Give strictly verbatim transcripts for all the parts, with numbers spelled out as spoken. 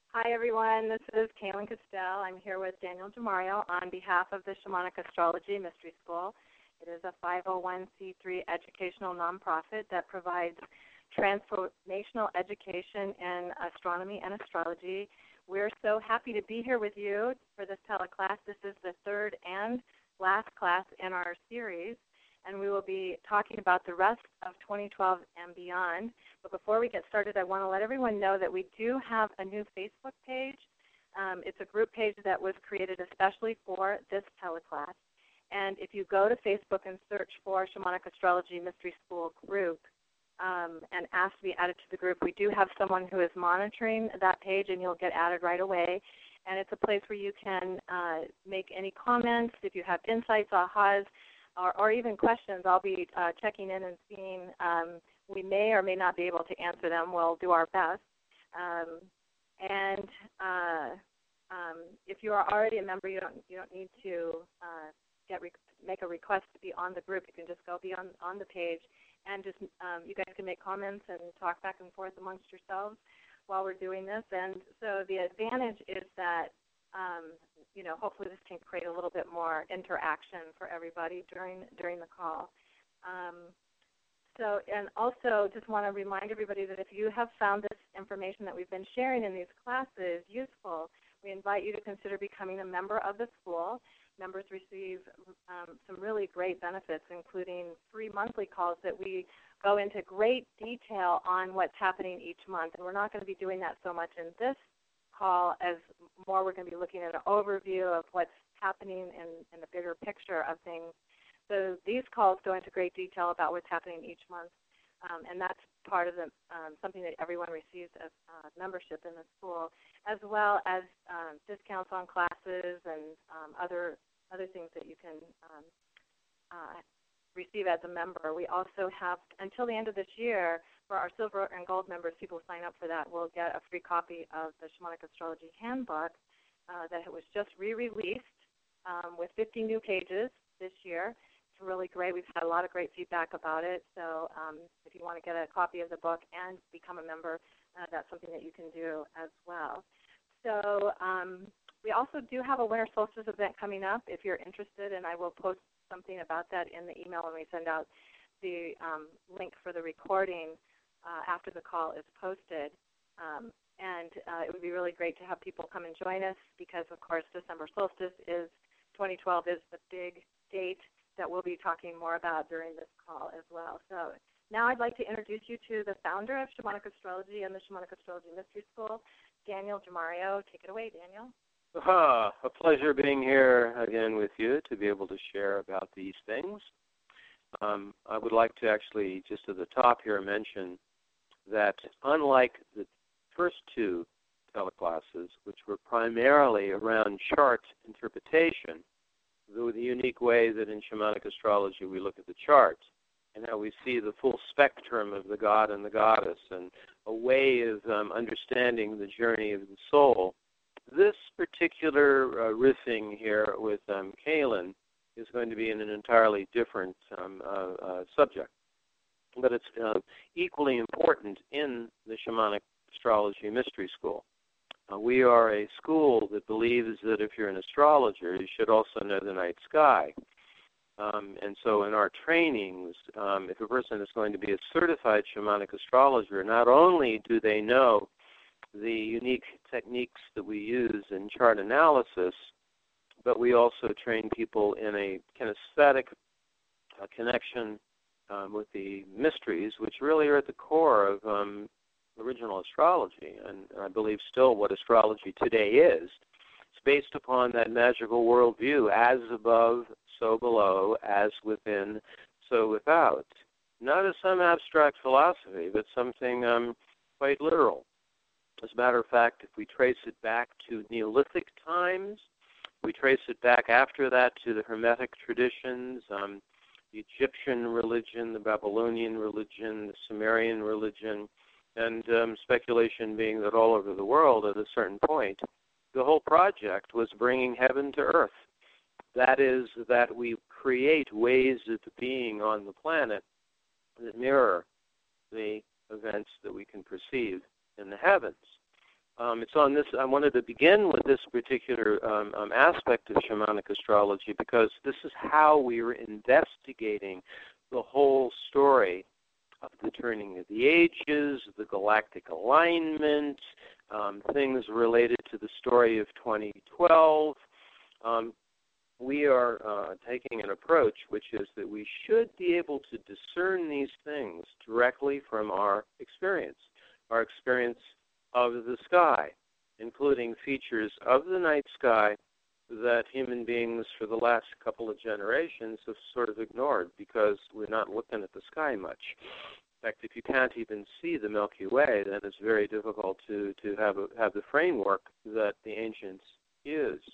Hi, everyone. This is Kaylin Castell. I'm here with Daniel DeMario on behalf of the Shamanic Astrology Mystery School. It is a five oh one c three educational nonprofit that provides transformational education in astronomy and astrology. We're so happy to be here with you for this teleclass. This is the third and last class in our series, and we will be talking about the rest of twenty twelve and beyond. But before we get started, I want to let everyone know that we do have a new Facebook page. Um, it's a group page that was created especially for this teleclass. And if you go to Facebook and search for Shamanic Astrology Mystery School group um, and ask to be added to the group, we do have someone who is monitoring that page, and you'll get added right away. And it's a place where you can uh, make any comments, if you have insights, ahas, or, or even questions. I'll be uh, checking in and seeing. Um, we may or may not be able to answer them. We'll do our best. Um, and uh, um, if you are already a member, you don't you don't need to uh, get re- make a request to be on the group. You can just go be on, on the page, and just um, you guys can make comments and talk back and forth amongst yourselves while we're doing this. And so the advantage is that um, you know, hopefully this can create a little bit more interaction for everybody during during the call. Um, so, and also just want to remind everybody that if you have found this information that we've been sharing in these classes useful, we invite you to consider becoming a member of the school. Members receive um, some really great benefits, including free monthly calls that we go into great detail on what's happening each month. And we're not going to be doing that so much in this call, as more we're going to be looking at an overview of what's happening in, in the bigger picture of things. So these calls go into great detail about what's happening each month, um, and that's part of the, um, something that everyone receives as uh, membership in the school, as well as um, discounts on classes and um, other other things that you can um, uh, receive as a member. We also have, until the end of this year, for our silver and gold members, people who sign up for that will get a free copy of the Shamanic Astrology Handbook uh, that was just re-released um, with fifty new pages this year. It's really great. We've had a lot of great feedback about it. So um, if you want to get a copy of the book and become a member, uh, that's something that you can do as well. So um, we also do have a winter solstice event coming up if you're interested, and I will post something about that in the email when we send out the um, link for the recording uh, after the call is posted. Um, and uh, it would be really great to have people come and join us because, of course, December solstice is twenty twelve is the big date that we'll be talking more about during this call as well. So now I'd like to introduce you to the founder of Shamanic Astrology and the Shamanic Astrology Mystery School, Daniel DeMario. Take it away, Daniel. Ah, a pleasure being here again with you to be able to share about these things. Um, I would like to actually, just at the top here, mention that unlike the first two teleclasses, which were primarily around chart interpretation, the, the unique way that in shamanic astrology we look at the chart and how we see the full spectrum of the god and the goddess and a way of um, understanding the journey of the soul. This particular uh, riffing here with um, Kaylin is going to be in an entirely different um, uh, uh, subject, but it's uh, equally important in the Shamanic Astrology Mystery School. Uh, we are a school that believes that if you're an astrologer, you should also know the night sky. Um, and so in our trainings, um, if a person is going to be a certified shamanic astrologer, not only do they know the unique techniques that we use in chart analysis, but we also train people in a kinesthetic uh, connection um, with the mysteries, which really are at the core of um, original astrology, and I believe still what astrology today is. It's based upon that magical worldview, as above, so below, as within, so without. Not as some abstract philosophy, but something um, quite literal. As a matter of fact, if we trace it back to Neolithic times, we trace it back after that to the Hermetic traditions, um, the Egyptian religion, the Babylonian religion, the Sumerian religion, and um, speculation being that all over the world at a certain point, the whole project was bringing heaven to earth. That is, that we create ways of being on the planet that mirror the events that we can perceive in the heavens. Um, it's on this. I wanted to begin with this particular um, um, aspect of shamanic astrology because this is how we were investigating the whole story of the turning of the ages, the galactic alignment, um, things related to the story of twenty twelve. Um, we are uh, taking an approach which is that we should be able to discern these things directly from our experience, our experience of the sky, including features of the night sky that human beings for the last couple of generations have sort of ignored because we're not looking at the sky much. In fact, if you can't even see the Milky Way, then it's very difficult to, to have, a, have the framework that the ancients used.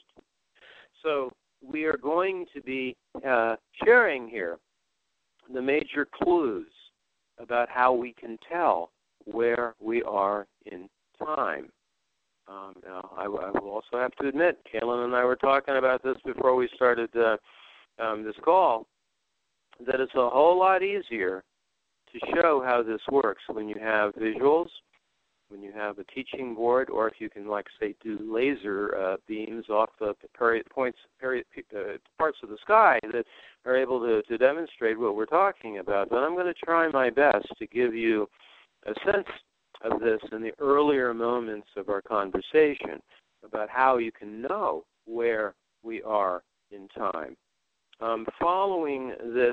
So we are going to be uh, sharing here the major clues about how we can tell where we are in time. Um, now, I, I will also have to admit, Kaylin and I were talking about this before we started uh, um, this call, that it's a whole lot easier to show how this works when you have visuals, when you have a teaching board, or if you can, like, say, do laser uh, beams off the peri- points, peri- uh, parts of the sky that are able to, to demonstrate what we're talking about. But I'm going to try my best to give you a sense of this in the earlier moments of our conversation about how you can know where we are in time. Um, following this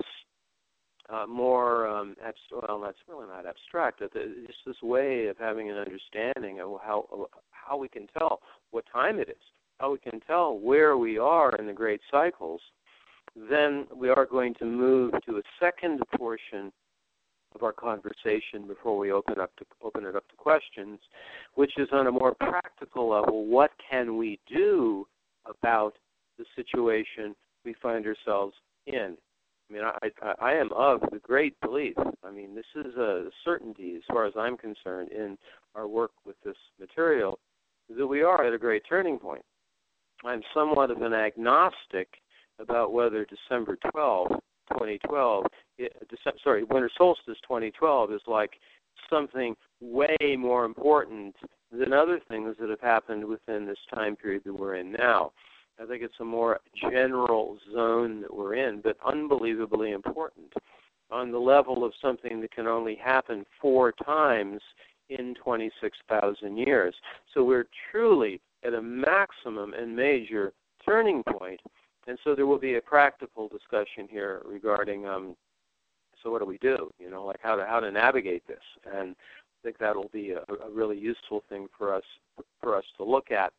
uh, more, um, abs- well, that's really not abstract, but it's this way of having an understanding of how how we can tell what time it is, how we can tell where we are in the great cycles. Then we are going to move to a second portion of our conversation before we open up to open it up to questions, which is on a more practical level. What can we do about the situation we find ourselves in? I mean, I, I, I am of the great belief. I mean, this is a certainty as far as I'm concerned in our work with this material, that we are at a great turning point. I'm somewhat of an agnostic about whether December twelfth, twenty twelve, it, December, sorry, Winter Solstice twenty twelve is like something way more important than other things that have happened within this time period that we're in now. I think it's a more general zone that we're in, but unbelievably important on the level of something that can only happen four times in twenty-six thousand years. So we're truly at a maximum and major turning point. And so there will be a practical discussion here regarding, um, so what do we do? You know, like how to how to navigate this. And I think that'll be a, a really useful thing for us for us to look at.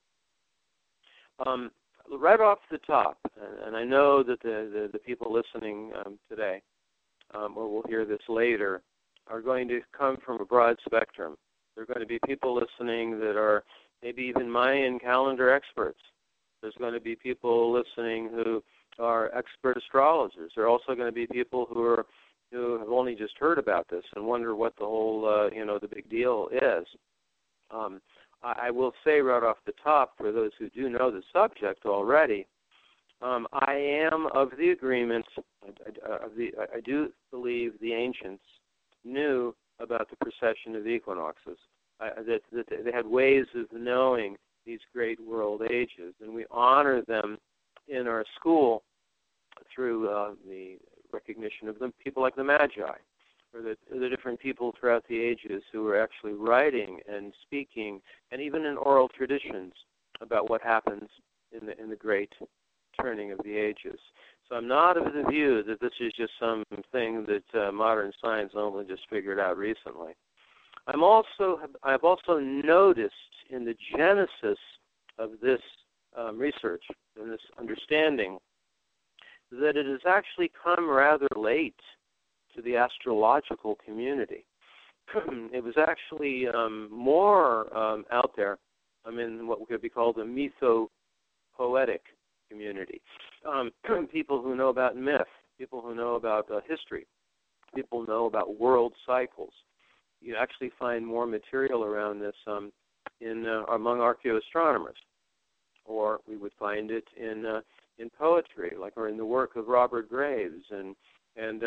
Um, right off the top, and I know that the, the, the people listening um, today, um, or will hear this later, are going to come from a broad spectrum. There are going to be people listening that are maybe even Mayan calendar experts. There's going to be people listening who are expert astrologers. There are also going to be people who are who have only just heard about this and wonder what the whole, uh, you know, the big deal is. Um, I, I will say right off the top, for those who do know the subject already, um, I am of the agreement, of the, I do believe the ancients knew about the precession of the equinoxes, uh, that, that they had ways of knowing these great world ages, and we honor them in our school through uh, the recognition of them, people like the Magi, or the, the different people throughout the ages who were actually writing and speaking, and even in oral traditions about what happens in the in the great turning of the ages. So I'm not of the view that this is just something that uh, modern science only just figured out recently. I'm also I've also noticed in the genesis of this um, research and this understanding that it has actually come rather late to the astrological community. It was actually um, more um, out there, I mean, what could be called a mytho-poetic community. Um, people who know about myth, people who know about uh, history, people who know about world cycles. You actually find more material around this um, in uh, among archaeoastronomers, or we would find it in uh, in poetry, like or in the work of Robert Graves and and uh,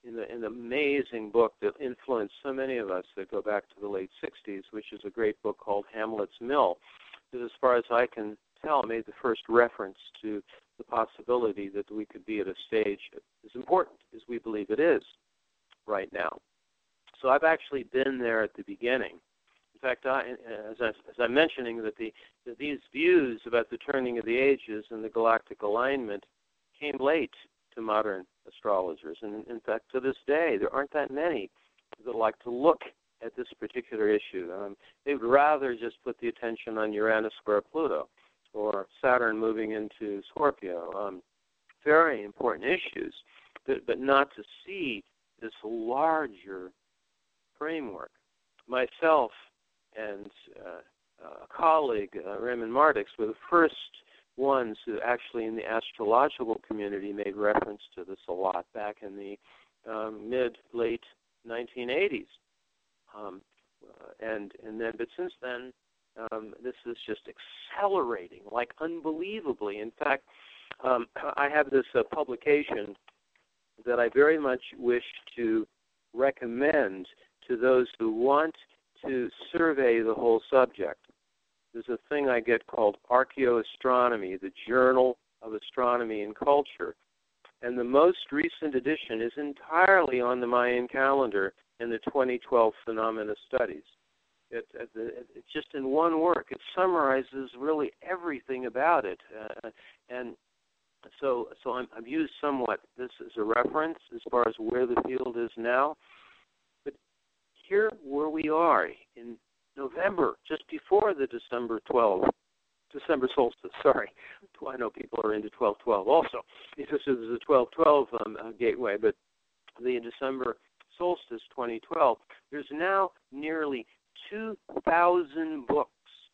in the in the amazing book that influenced so many of us that go back to the late sixties, which is a great book called Hamlet's Mill, that as far as I can tell made the first reference to the possibility that we could be at a stage as important as we believe it is right now. So I've actually been there at the beginning. In fact, I, as, I, as I'm mentioning, that, the, that these views about the turning of the ages and the galactic alignment came late to modern astrologers. And in fact, to this day, there aren't that many that like to look at this particular issue. Um, they would rather just put the attention on Uranus square Pluto or Saturn moving into Scorpio. Um, very important issues, but, but not to see this larger framework. Myself and uh, a colleague, uh, Raymond Mardix, were the first ones who actually in the astrological community made reference to this a lot back in the um, mid-late nineteen eighties. Um, uh, and, and then, but since then, um, this is just accelerating, like unbelievably. In fact, um, I have this uh, publication that I very much wish to recommend to those who want to survey the whole subject. There's a thing I get called Archaeoastronomy, the Journal of Astronomy and Culture. And the most recent edition is entirely on the Mayan calendar and the twenty twelve Phenomena Studies. It, it, it's just in one work. It summarizes really everything about it. Uh, and so so I'm, I've used somewhat this as a reference as far as where the field is now. But here where we are in November, just before the December twelfth, December solstice, sorry. I know people are into twelve twelve also. This is the twelve twelve um, uh, gateway, but the December solstice twenty twelve, there's now nearly two thousand books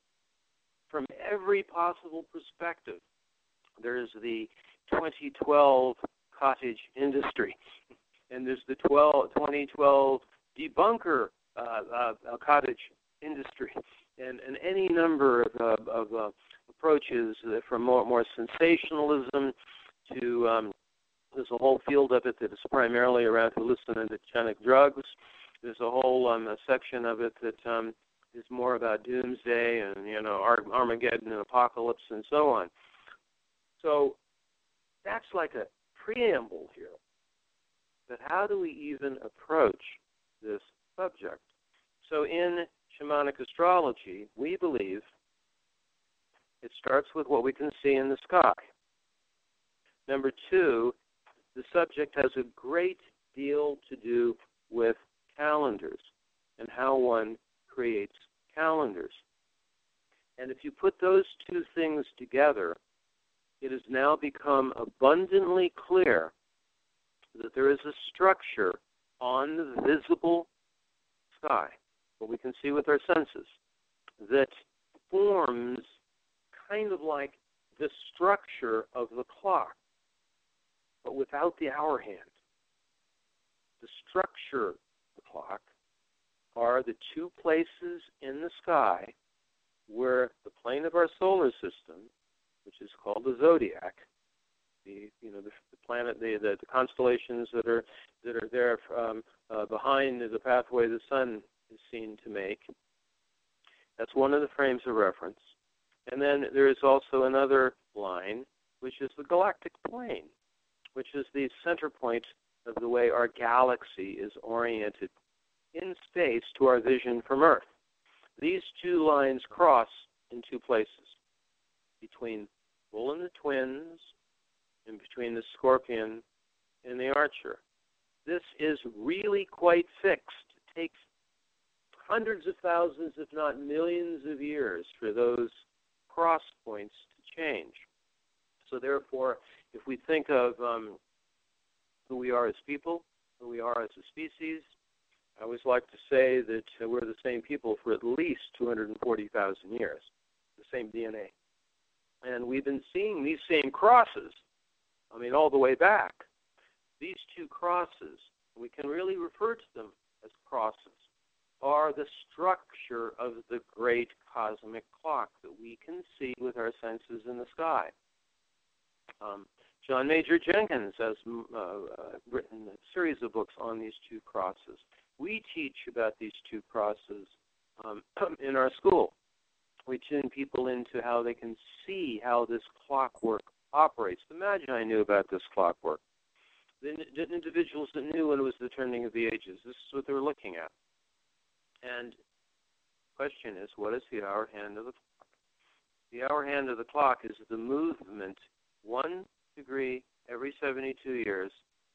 from every possible perspective. There's the twenty twelve cottage industry, and there's the twenty twelve debunker uh, uh, cottage industry, and, and any number of, uh, of uh, approaches uh, from more, more sensationalism to um, there's a whole field of it that is primarily around hallucinogenic drugs. There's a whole um, a section of it that um, is more about doomsday and, you know, Armageddon and apocalypse and so on. So that's like a preamble here. But how do we even approach this subject? So in shamanic astrology, we believe it starts with what we can see in the sky. Number two, the subject has a great deal to do with calendars and how one creates calendars. And if you put those two things together, it has now become abundantly clear that there is a structure on the visible sky, what we can see with our senses, that forms kind of like the structure of the clock, but without the hour hand. The structure of the clock are the two places in the sky where the plane of our solar system, which is called the zodiac, the you know the, the planet, the, the the constellations that are that are there um, uh, behind the pathway the sun is seen to make. That's one of the frames of reference. And then there is also another line, which is the galactic plane, which is the center point of the way our galaxy is oriented in space to our vision from Earth. These two lines cross in two places, between Bull and the Twins, and between the Scorpion and the Archer. This is really quite fixed. It takes hundreds of thousands, if not millions of years for those cross points to change. So therefore, if we think of um, who we are as people, who we are as a species, I always like to say that uh, we're the same people for at least two hundred forty thousand years, the same D N A. And we've been seeing these same crosses, I mean, all the way back. These two crosses, we can really refer to them as crosses, are the structure of the great cosmic clock that we can see with our senses in the sky. Um, John Major Jenkins has uh, uh, written a series of books on these two crosses. We teach about these two crosses um, in our school. We tune people into how they can see how this clockwork operates. The Magi knew about this clockwork. The, the individuals that knew when it was the turning of the ages. This is what they were looking at. And the question is, what is the hour hand of the clock? The hour hand of the clock is the movement one degree every seventy-two years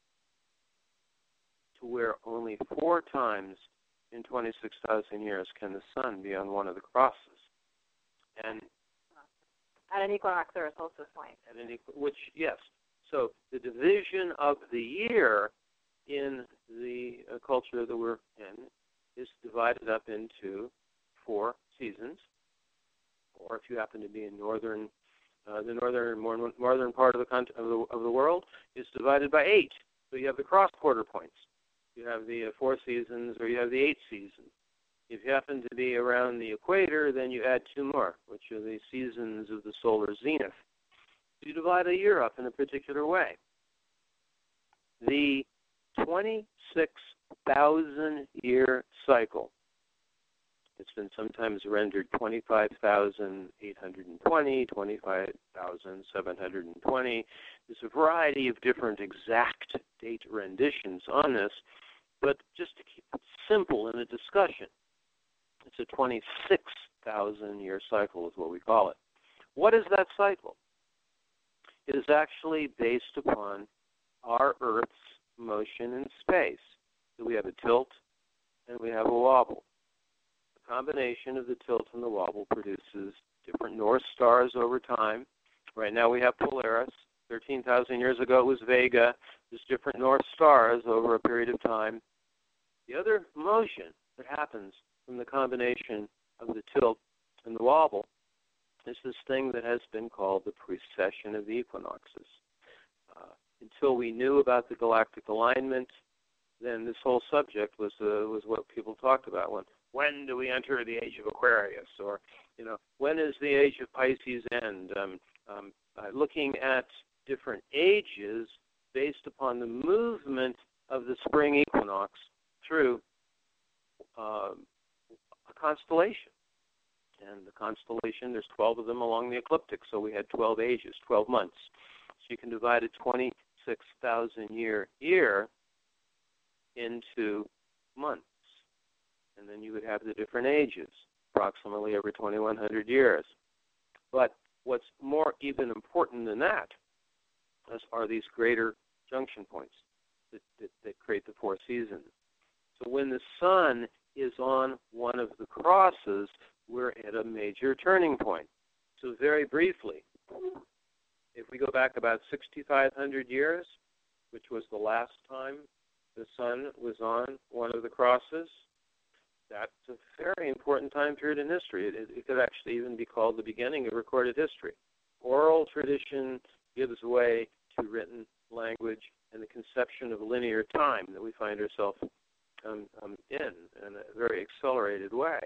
to where only four times in twenty-six thousand years can the sun be on one of the crosses. And at an equinox or a solstice point. At an equ- which, yes. So the division of the year in the uh, culture that we're in is divided up into four seasons. Or if you happen to be in northern, uh, the northern more northern part of the, con- of the of the world, is divided by eight. So you have the cross quarter points. You have the uh, four seasons, or you have the eight seasons. If you happen to be around the equator, then you add two more, which are the seasons of the solar zenith. You divide a year up in a particular way. The twenty-six thousand year cycle, it's been sometimes rendered twenty-five thousand eight hundred twenty, twenty-five thousand seven hundred twenty. There's a variety of different exact date renditions on this, but just to keep it simple in a discussion, it's a twenty-six thousand year cycle is what we call it. What is that cycle? It is actually based upon our Earth's motion in space. So we have a tilt and we have a wobble. The combination of the tilt and the wobble produces different North Stars over time. Right now we have Polaris. thirteen thousand years ago it was Vega. There's different North Stars over a period of time. The other motion that happens from the combination of the tilt and the wobble is this thing that has been called the precession of the equinoxes. Uh, until we knew about the galactic alignment, then this whole subject was uh, was what people talked about. When when do we enter the age of Aquarius, or you know, when is the age of Pisces end? Um, um, uh, looking at different ages based upon the movement of the spring equinox through uh, a constellation. And the constellation, there's twelve of them along the ecliptic, so we had twelve ages, twelve months. So you can divide a twenty-six thousand year year into months. And then you would have the different ages, approximately every twenty-one hundred years. But what's more even important than that are these greater junction points that, that, that create the four seasons. So when the sun is on one of the crosses, we're at a major turning point. So very briefly, if we go back about sixty-five hundred years, which was the last time the sun was on one of the crosses, that's a very important time period in history. It, it, it could actually even be called the beginning of recorded history. Oral tradition gives way to written language and the conception of linear time that we find ourselves um, um, in in a very accelerated way.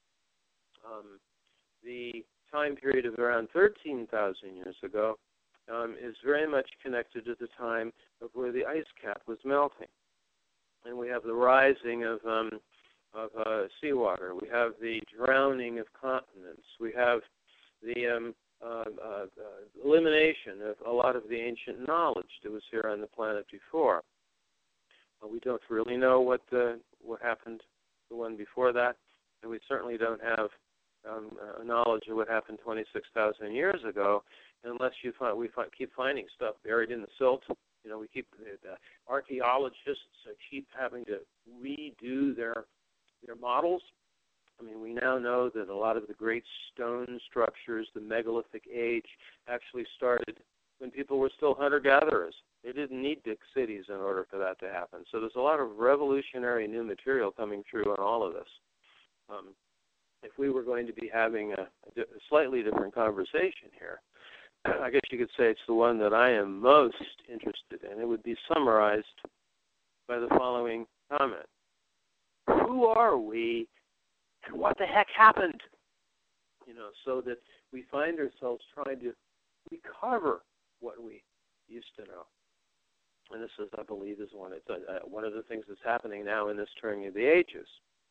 Um, the time period of around thirteen thousand years ago um, is very much connected to the time of where the ice cap was melting. And we have the rising of, um, of uh, seawater. We have the drowning of continents. We have the um, uh, uh, uh, elimination of a lot of the ancient knowledge that was here on the planet before. Well, we don't really know what, the, what happened the one before that, and we certainly don't have Um, uh, knowledge of what happened twenty-six thousand years ago, unless you find we find, keep finding stuff buried in the silt. You know, we keep the, the archaeologists uh, keep having to redo their their models. I mean, we now know that a lot of the great stone structures, the megalithic age, actually started when people were still hunter-gatherers. They didn't need big cities in order for that to happen. So there's a lot of revolutionary new material coming through on all of this. Um, If we were going to be having a, a slightly different conversation here, I guess you could say it's the one that I am most interested in. It would be summarized by the following comment. Who are we and what the heck happened? You know, so that we find ourselves trying to recover what we used to know. And this is, I believe, is one, it's a, uh, one of the things that's happening now in this turning of the ages.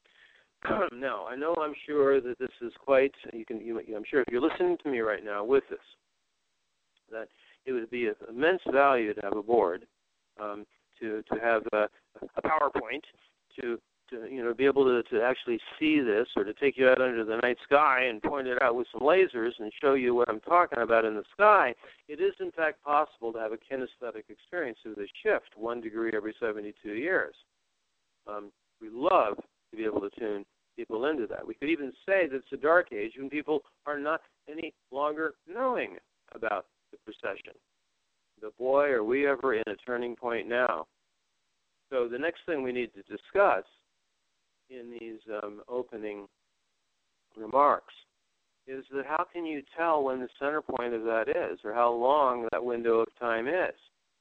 Now, I know I'm sure that this is quite, you can, you, I'm sure if you're listening to me right now with this, that it would be of immense value to have a board, um, to, to have a, a PowerPoint, to, to, you know, be able to, to actually see this, or to take you out under the night sky and point it out with some lasers and show you what I'm talking about in the sky. It is, in fact, possible to have a kinesthetic experience through the shift, one degree every seventy-two years. Um, we love to be able to tune people into that. We could even say that it's a dark age when people are not any longer knowing about the precession. The boy, are we ever in a turning point now? So the next thing we need to discuss in these um, opening remarks is that how can you tell when the center point of that is, or how long that window of time is?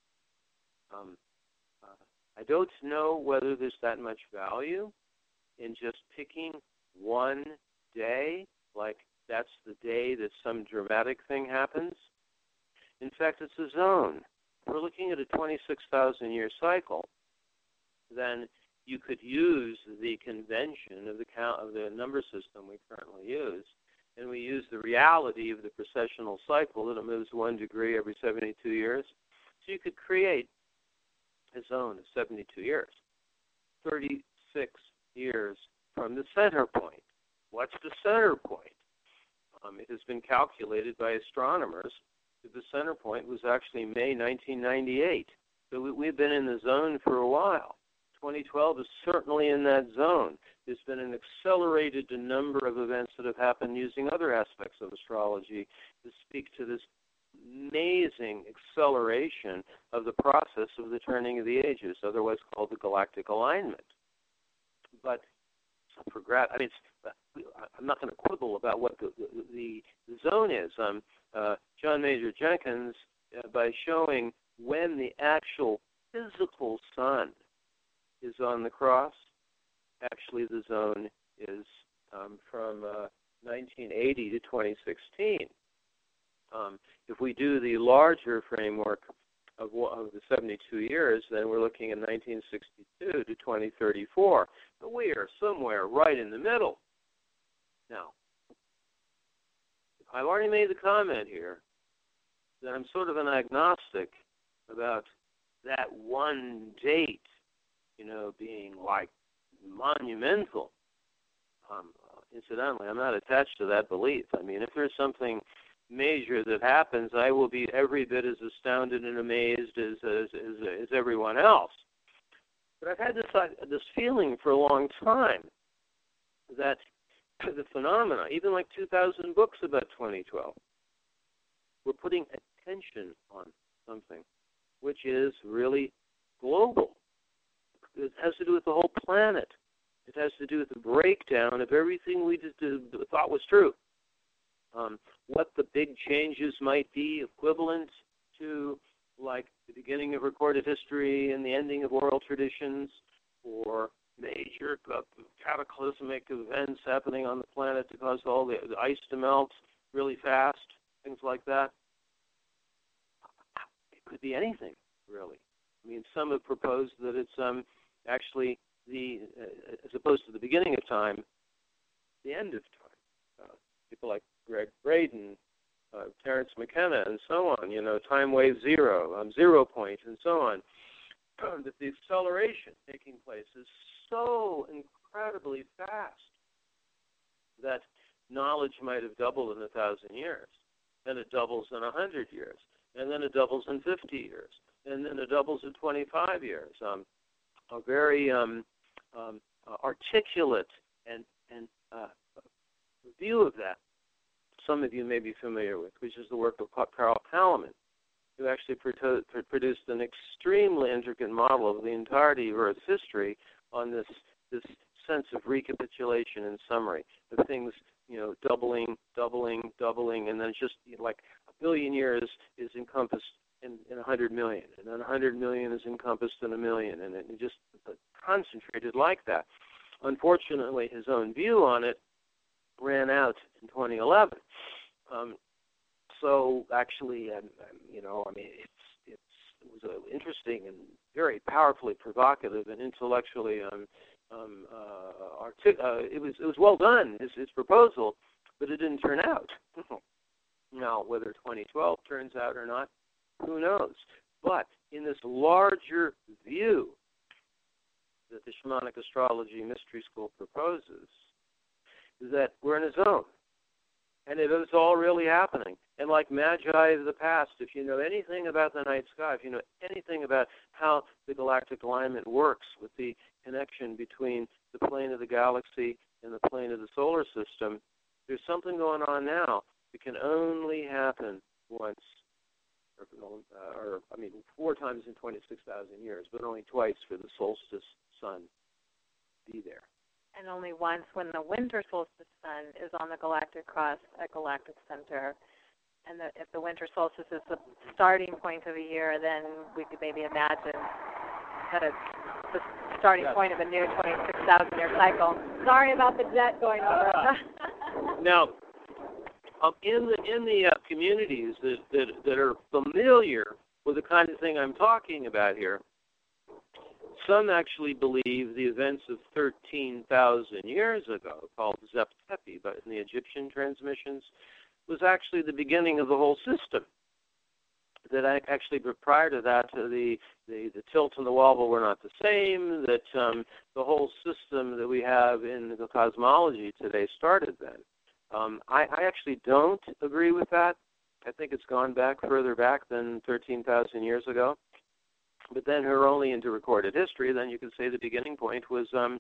Um, uh, I don't know whether there's that much value in just picking one day, like that's the day that some dramatic thing happens. In fact, it's a zone. If we're looking at a twenty-six thousand year cycle, then you could use the convention of the count of the number system we currently use, and we use the reality of the precessional cycle that it moves one degree every seventy-two years. So you could create a zone of seventy-two years, thirty-six years from the center point. What's the center point? Um, it has been calculated by astronomers that the center point was actually May nineteen ninety-eight. So we, we've been in the zone for a while. twenty twelve is certainly in that zone. There's been an accelerated number of events that have happened using other aspects of astrology to speak to this amazing acceleration of the process of the turning of the ages, otherwise called the galactic alignment. But for gra- I mean, it's, I'm not going to quibble about what the, the, the zone is. Um, uh, John Major Jenkins, uh, by showing when the actual physical sun is on the cross, actually the zone is um, from uh, nineteen eighty to twenty sixteen. Um, if we do the larger framework of, of the seventy-two years, then we're looking at nineteen sixty-two to twenty thirty-four. But we are somewhere right in the middle. Now, I've already made the comment here that I'm sort of an agnostic about that one date, you know, being like monumental. Um, incidentally, I'm not attached to that belief. I mean, if there's something major that happens, I will be every bit as astounded and amazed as as, as, as everyone else. But I've had this uh, this feeling for a long time that the phenomena, even like two thousand books about twenty twelve, we're putting attention on something which is really global. It has to do with the whole planet. It has to do with the breakdown of everything we just, uh, thought was true. Um, what the big changes might be equivalent to, like the beginning of recorded history and the ending of oral traditions, or major uh, cataclysmic events happening on the planet to cause all the, the ice to melt really fast, things like that. It could be anything, really. I mean, some have proposed that it's um, actually the, uh, as opposed to the beginning of time, the end of time. Uh, people like Greg Braden, uh, Terence McKenna, and so on, you know, time wave zero, um, zero point, and so on, that the acceleration taking place is so incredibly fast that knowledge might have doubled in a thousand years, then it doubles in a hundred years, and then it doubles in fifty years, and then it doubles in twenty-five years. Um, a very um, um, uh, articulate and, and uh, view of that some of you may be familiar with, which is the work of Carl Palleman, who actually proto- produced an extremely intricate model of the entirety of Earth's history on this this sense of recapitulation and summary of things, you know, doubling, doubling, doubling, and then just, you know, like a billion years is encompassed in, in a hundred million, and then a hundred million is encompassed in a million, and it just concentrated like that. Unfortunately, his own view on it ran out in twenty eleven. Um, so actually, um, you know, I mean, it's, it, was uh, interesting and very powerfully provocative and intellectually um, um, uh, artic- uh, it was it was well done, his, his proposal, but it didn't turn out. Now, whether twenty twelve turns out or not, who knows? But in this larger view that the Shamanic Astrology Mystery School proposes, is that we're in a zone. And it is all really happening. And like Magi of the past, if you know anything about the night sky, if you know anything about how the galactic alignment works with the connection between the plane of the galaxy and the plane of the solar system, there's something going on now that can only happen once, or, uh, or I mean, four times in twenty-six thousand years, but only twice for the solstice sun to be there. And only once when the winter solstice sun is on the galactic cross at galactic center. And the, if the winter solstice is the starting point of a year, then we could maybe imagine that it's the starting yes. point of a new twenty-six thousand year cycle. Sorry about the jet going over. Uh, now, um, in the in the uh, communities that, that that are familiar with the kind of thing I'm talking about here, some actually believe the events of thirteen thousand years ago, called Zep Tepi, but in the Egyptian transmissions, was actually the beginning of the whole system. That actually, prior to that, the, the, the tilt and the wobble were not the same, that um, the whole system that we have in the cosmology today started then. Um, I, I actually don't agree with that. I think it's gone back further back than thirteen thousand years ago. But then we're only into recorded history, then you could say the beginning point was um,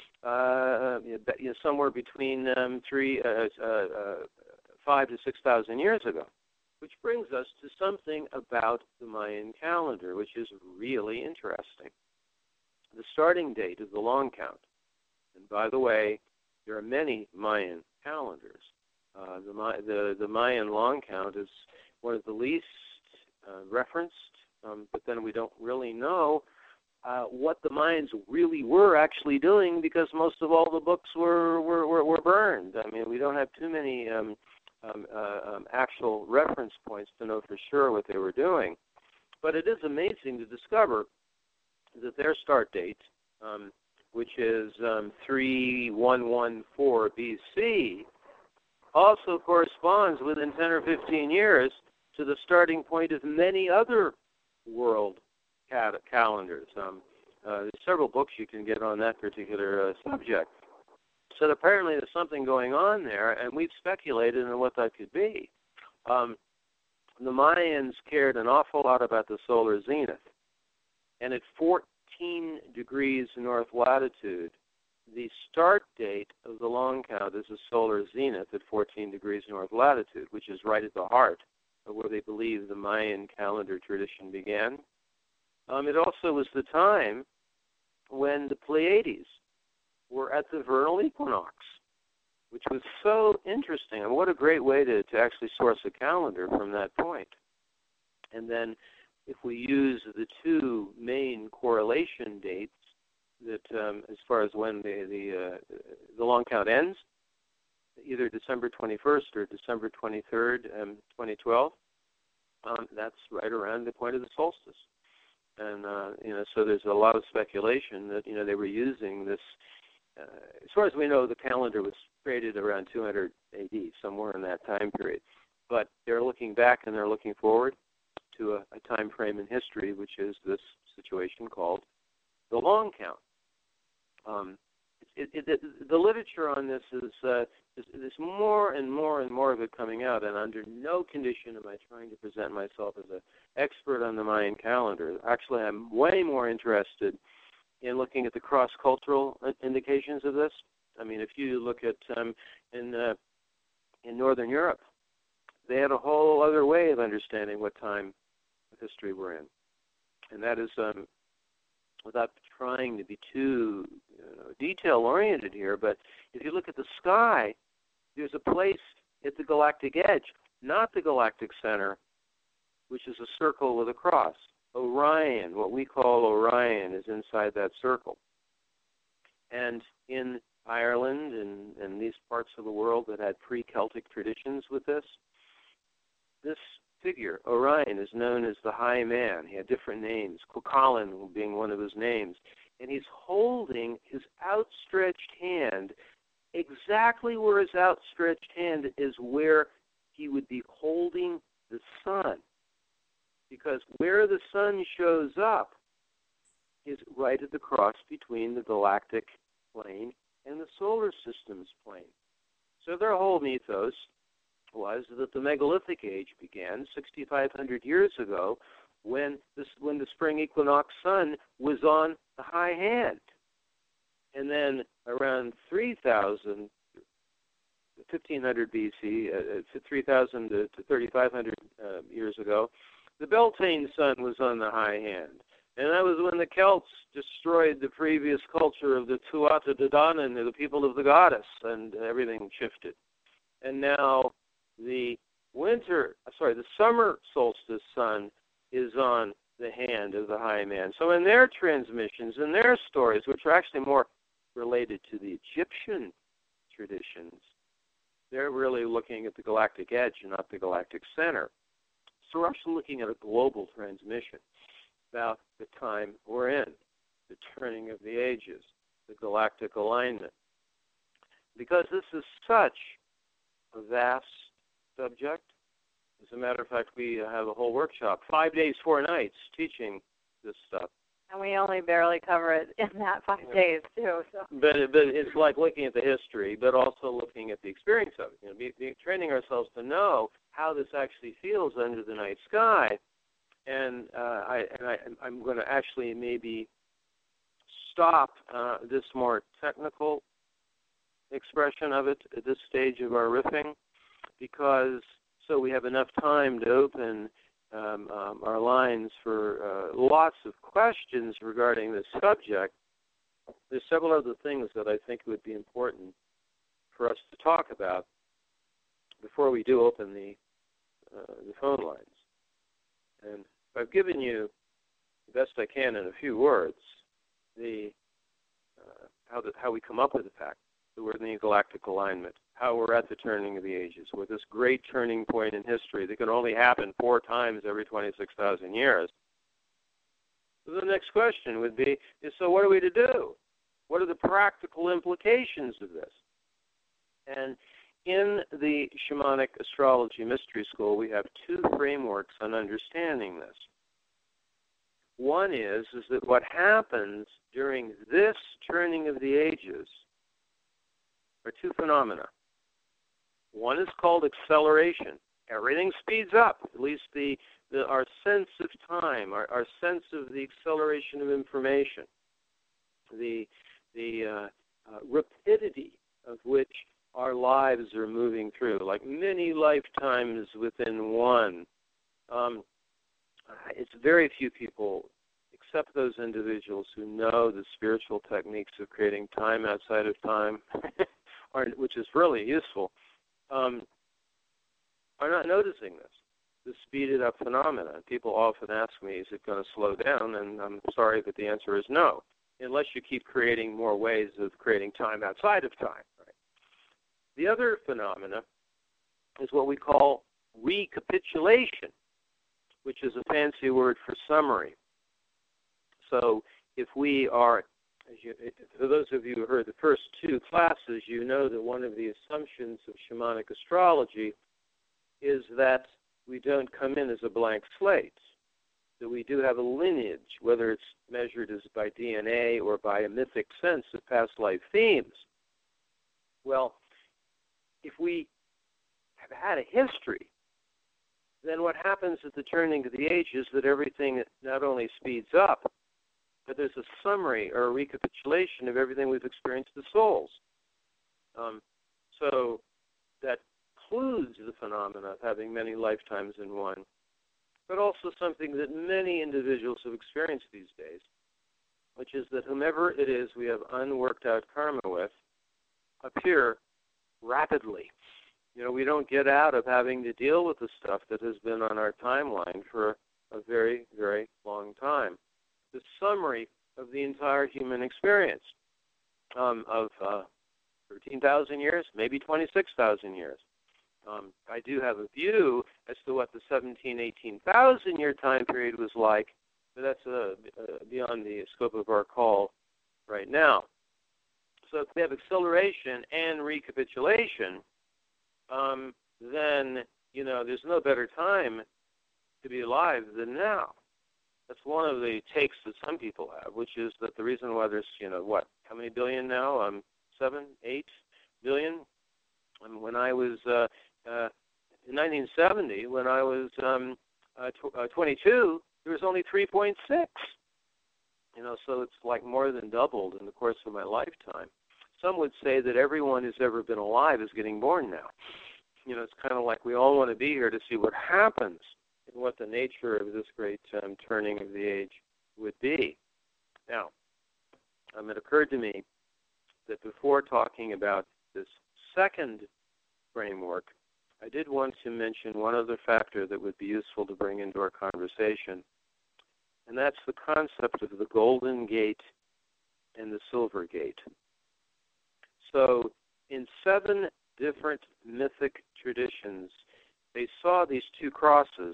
uh, you know, somewhere between um, three, uh, uh, uh, five to six thousand years ago, which brings us to something about the Mayan calendar, which is really interesting. The starting date of the long count, and by the way, there are many Mayan calendars. Uh, the, the, the Mayan long count is one of the least uh, referenced. Um, but then we don't really know uh, what the Mayans really were actually doing because most of all the books were, were, were, were burned. I mean, we don't have too many um, um, uh, um, actual reference points to know for sure what they were doing. But it is amazing to discover that their start date, um, which is um, three one one four B C, also corresponds within ten or fifteen years to the starting point of many other world cat- calendars. Um, uh, there's several books you can get on that particular uh, subject. So apparently there's something going on there, and we've speculated on what that could be. Um, the Mayans cared an awful lot about the solar zenith, and at fourteen degrees north latitude, the start date of the long count is the solar zenith at fourteen degrees north latitude, which is right at the heart of where they believe the Mayan calendar tradition began. Um, it also was the time when the Pleiades were at the vernal equinox, which was so interesting. And what a great way to, to actually source a calendar from that point. And then if we use the two main correlation dates that um, as far as when the, the, uh, the long count ends, either December twenty-first or December twenty-third, um, twenty twelve. Um, that's right around the point of the solstice, and uh, you know, so there's a lot of speculation that you know they were using this. Uh, as far as we know, the calendar was created around two hundred A D, somewhere in that time period. But they're looking back and they're looking forward to a, a time frame in history, which is this situation called the long count. Um, It, it, it, the literature on this is, uh, is there's more and more and more of it coming out, and under no condition am I trying to present myself as an expert on the Mayan calendar. Actually, I'm way more interested in looking at the cross-cultural indications of this. I mean, if you look at um, in uh, in Northern Europe, they had a whole other way of understanding what time of history we're in, and that is um, without trying to be too you know, detail-oriented here, but if you look at the sky, there's a place at the galactic edge, not the galactic center, which is a circle with a cross. Orion, what we call Orion, is inside that circle. And in Ireland and, and these parts of the world that had pre-Celtic traditions with this, this figure. Orion is known as the High Man. He had different names, Cuchulainn being one of his names. And he's holding his outstretched hand exactly where his outstretched hand is where he would be holding the sun. Because where the sun shows up is right at the cross between the galactic plane and the solar system's plane. So their whole mythos was that the megalithic age began sixty-five hundred years ago when, this, when the spring equinox sun was on the high hand. And then around three thousand, fifteen hundred B C, uh, three thousand to, to thirty-five hundred uh, years ago, the Beltane sun was on the high hand. And that was when the Celts destroyed the previous culture of the Tuatha De Danann, the people of the goddess, and everything shifted. And now the winter, sorry, the summer solstice sun is on the hand of the high man. So in their transmissions, in their stories, which are actually more related to the Egyptian traditions, they're really looking at the galactic edge and not the galactic center. So we're actually looking at a global transmission about the time we're in, the turning of the ages, the galactic alignment. Because this is such a vast subject, as a matter of fact, we have a whole workshop, five days, four nights, teaching this stuff. And we only barely cover it in that five yeah. days, too. So. But, but it's like looking at the history, but also looking at the experience of it. You know, be, be training ourselves to know how this actually feels under the night sky. And, uh, I, and I, I'm going to actually maybe stop uh, this more technical expression of it at this stage of our riffing, because so we have enough time to open um, um, our lines for uh, lots of questions regarding this subject. There's several other things that I think would be important for us to talk about before we do open the, uh, the phone lines. And I've given you the best I can in a few words the uh, how the, how we come up with the fact that we're in the galactic alignment, how we're at the turning of the ages. We're this great turning point in history that can only happen four times every twenty-six thousand years. So the next question would be, is so what are we to do? What are the practical implications of this? And in the Shamanic Astrology Mystery School, we have two frameworks on understanding this. One is, is that what happens during this turning of the ages are two phenomena. One is called acceleration. Everything speeds up, at least the, the our sense of time, our, our sense of the acceleration of information, the, the uh, uh, rapidity of which our lives are moving through, like many lifetimes within one. Um, it's very few people, except those individuals who know the spiritual techniques of creating time outside of time, are, which is really useful, um, are not noticing this, the speeded up phenomena. People often ask me, is it going to slow down? And I'm sorry, but the answer is no, unless you keep creating more ways of creating time outside of time. Right? The other phenomena is what we call recapitulation, which is a fancy word for summary. So if we are, as you, for those of you who heard the first two classes, you know that one of the assumptions of shamanic astrology is that we don't come in as a blank slate, that we do have a lineage, whether it's measured as by D N A or by a mythic sense of past life themes. Well, if we have had a history, then what happens at the turning of the age is that everything not only speeds up, but there's a summary or a recapitulation of everything we've experienced as souls. Um, so that includes the phenomena of having many lifetimes in one, but also something that many individuals have experienced these days, which is that whomever it is we have unworked out karma with appear rapidly. You know, we don't get out of having to deal with the stuff that has been on our timeline for a very, very long time. The summary of the entire human experience um, of uh, thirteen thousand years, maybe twenty-six thousand years. Um, I do have a view as to what the seventeen, eighteen thousand year time period was like, but that's uh, uh, beyond the scope of our call right now. So if we have acceleration and recapitulation, um, then, you know, there's no better time to be alive than now. That's one of the takes that some people have, which is that the reason why there's, you know, what, how many billion now? Um, seven, eight billion? Um, when I was, uh, uh, in nineteen seventy, when I was um, uh, tw- uh, twenty-two, there was only three point six. You know, so it's like more than doubled in the course of my lifetime. Some would say that everyone who's ever been alive is getting born now. You know, it's kind of like we all want to be here to see what happens and what the nature of this great um, turning of the age would be. Now, um, it occurred to me that before talking about this second framework, I did want to mention one other factor that would be useful to bring into our conversation, and that's the concept of the Golden Gate and the Silver Gate. So in seven different mythic traditions, they saw these two crosses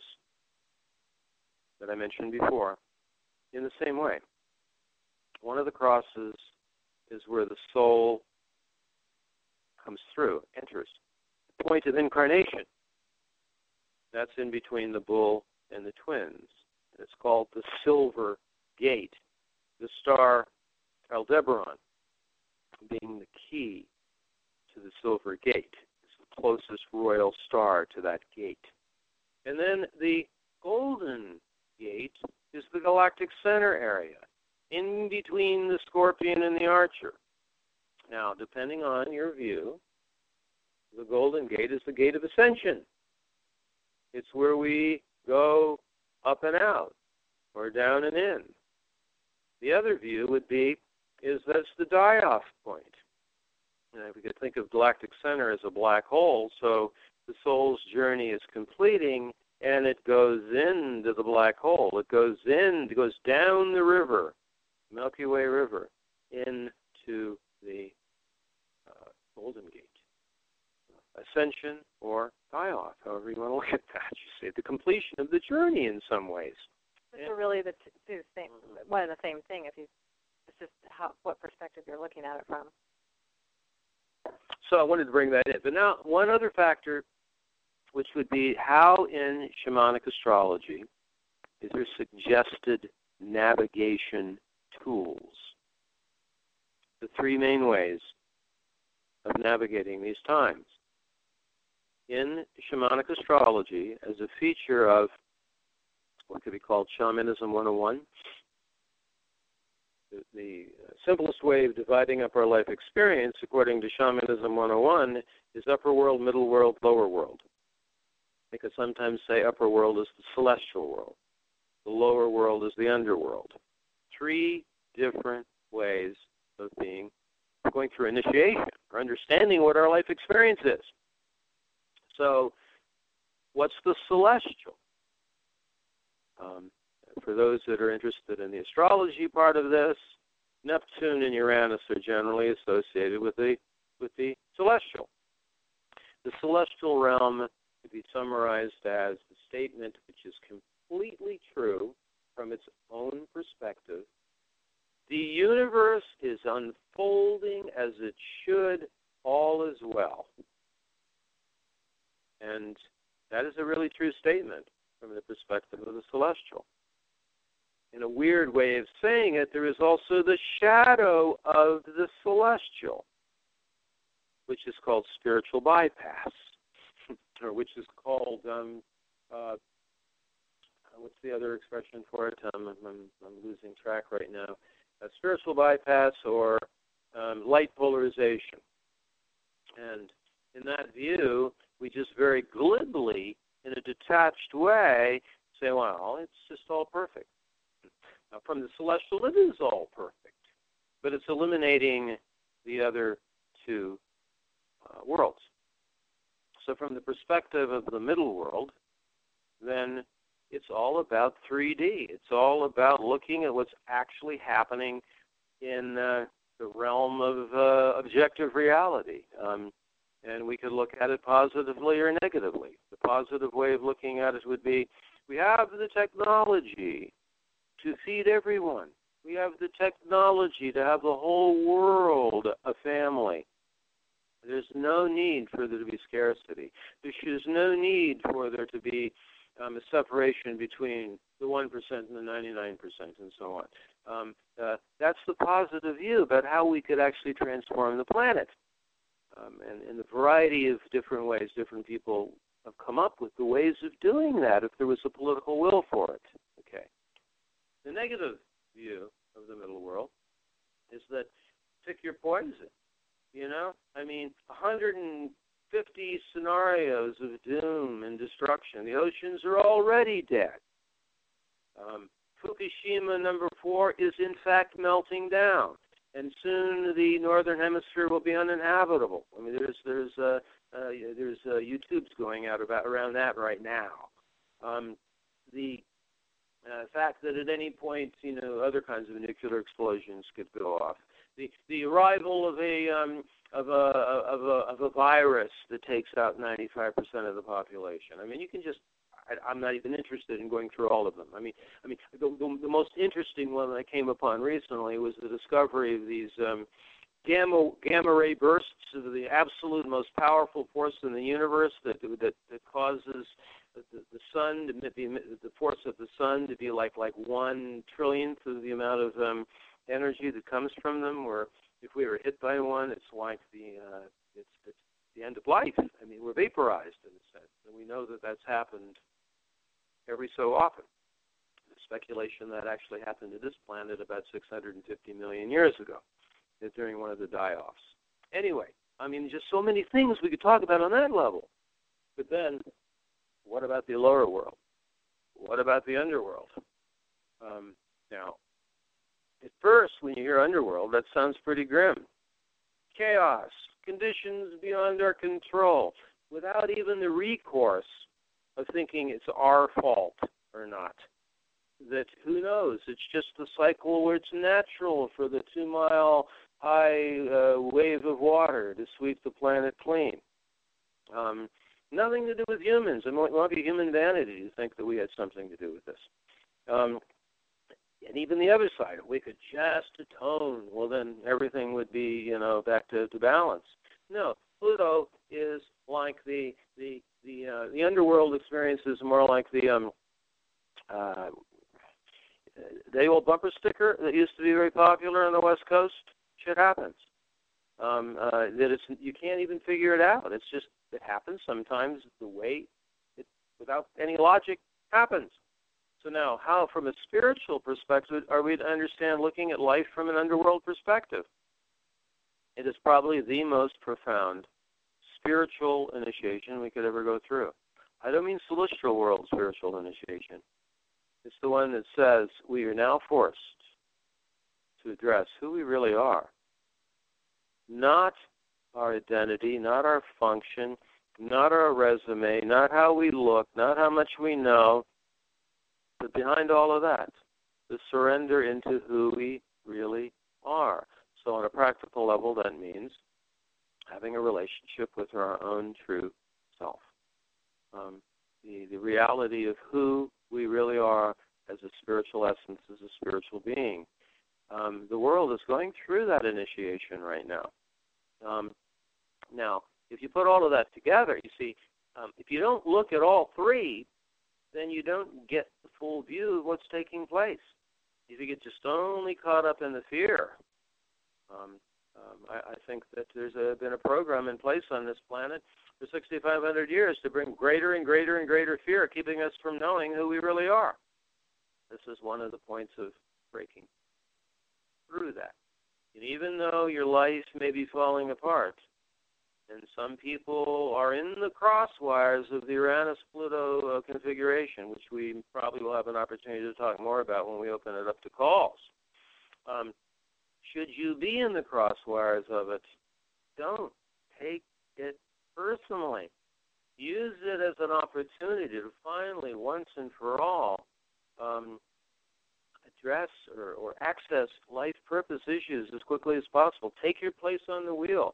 that I mentioned before in the same way. One of the crosses is where the soul comes through, enters. The point of incarnation. That's in between the bull and the twins. It's called the Silver Gate. The star Aldebaran being the key to the Silver Gate. It's the closest royal star to that gate. And then the Golden Gate is the galactic center area, in between the Scorpion and the Archer. Now, depending on your view, the Golden Gate is the gate of ascension. It's where we go up and out, or down and in. The other view would be, is that's the die-off point. You know, we could think of galactic center as a black hole, so the soul's journey is completing, and it goes into the black hole. It goes in, it goes down the river, Milky Way River, into the uh, Golden Gate. Ascension or die-off, however you want to look at that. You say the completion of the journey in some ways. Those are really the t- two same, one and the same thing. If you, it's just how, what perspective you're looking at it from. So I wanted to bring that in. But now, one other factor, which would be how in shamanic astrology is there suggested navigation tools. The three main ways of navigating these times. In shamanic astrology, as a feature of what could be called Shamanism one oh one, the, the simplest way of dividing up our life experience, according to Shamanism one oh one, is upper world, middle world, lower world. They could sometimes say upper world is the celestial world. The lower world is the underworld. Three different ways of being, going through initiation, or understanding what our life experience is. So, what's the celestial? Um, for those that are interested in the astrology part of this, Neptune and Uranus are generally associated with the with the celestial. The celestial realm could be summarized as the statement which is completely true from its own perspective. The universe is unfolding as it should, all is well. And that is a really true statement from the perspective of the celestial. In a weird way of saying it, there is also the shadow of the celestial, which is called spiritual bypass, or which is called, um, uh, what's the other expression for it? Um, I'm, I'm losing track right now. Uh, spiritual bypass or um, light polarization. And in that view, we just very glibly, in a detached way, say, well, it's just all perfect. Now, from the celestial, it is all perfect. But it's eliminating the other two uh, worlds. So from the perspective of the middle world, then it's all about three D. It's all about looking at what's actually happening in uh, the realm of uh, objective reality. Um, And we could look at it positively or negatively. The positive way of looking at it would be, we have the technology to feed everyone. We have the technology to have the whole world a family. There's no need for there to be scarcity. There's no need for there to be um, a separation between the one percent and the ninety-nine percent and so on. Um, uh, that's the positive view about how we could actually transform the planet. Um, and in a variety of different ways, different people have come up with the ways of doing that if there was a political will for it. Okay. The negative view of the middle world is that pick your poison. You know, I mean, one hundred fifty scenarios of doom and destruction. The oceans are already dead. Um, Fukushima number four is in fact melting down, and soon the northern hemisphere will be uninhabitable. I mean, there's there's uh, uh, there's uh, YouTubes going out about around that right now. Um, the uh, fact that at any point, you know, other kinds of nuclear explosions could go off. The the arrival of a um, of a of a of a virus that takes out ninety-five percent of the population. I mean, you can just. I, I'm not even interested in going through all of them. I mean, I mean, the, the, the most interesting one I came upon recently was the discovery of these um, gamma gamma ray bursts of the absolute most powerful force in the universe that that, that causes the, the sun to be the force of the sun to be like like one trillionth of the amount of um, energy that comes from them. Where if we were hit by one, it's like the uh, it's, it's the end of life. I mean, we're vaporized in a sense, and we know that that's happened every so often. The speculation that actually happened to this planet about six hundred fifty million years ago, during one of the die-offs. Anyway, I mean, just so many things we could talk about on that level. But then, what about the lower world? What about the underworld? Um, now, at first, when you hear underworld, that sounds pretty grim. Chaos, conditions beyond our control, without even the recourse of thinking it's our fault or not. That, who knows, it's just the cycle where it's natural for the two-mile high uh, wave of water to sweep the planet clean. Um, nothing to do with humans. It might be human vanity to think that we had something to do with this. Um, and even the other side, if we could just atone, well, then everything would be, you know, back to, to balance. No, Pluto is like the the the uh, the underworld experience is more like the um, uh, the old bumper sticker that used to be very popular on the West Coast. Shit happens. Um, uh, that it's you can't even figure it out. It's just it happens sometimes the way it without any logic happens. So now, how, from a spiritual perspective, are we to understand looking at life from an underworld perspective? It is probably the most profound spiritual initiation we could ever go through. I don't mean celestial world spiritual initiation. It's the one that says we are now forced to address who we really are. Not our identity, not our function, not our resume, not how we look, not how much we know, but behind all of that, the surrender into who we really are. So on a practical level, that means having a relationship with our own true self. Um, the, the reality of who we really are as a spiritual essence, as a spiritual being. Um, the world is going through that initiation right now. Um, now, if you put all of that together, you see, um, if you don't look at all three, then you don't get the full view of what's taking place. If you get just only caught up in the fear, um, um, I, I think that there's a, been a program in place on this planet for sixty-five hundred years to bring greater and greater and greater fear, keeping us from knowing who we really are. This is one of the points of breaking through that. And even though your life may be falling apart, and some people are in the crosswires of the Uranus-Pluto uh, configuration, which we probably will have an opportunity to talk more about when we open it up to calls. Um, should you be in the crosswires of it, don't take it personally. Use it as an opportunity to finally, once and for all, um, address or, or access life purpose issues as quickly as possible. Take your place on the wheel.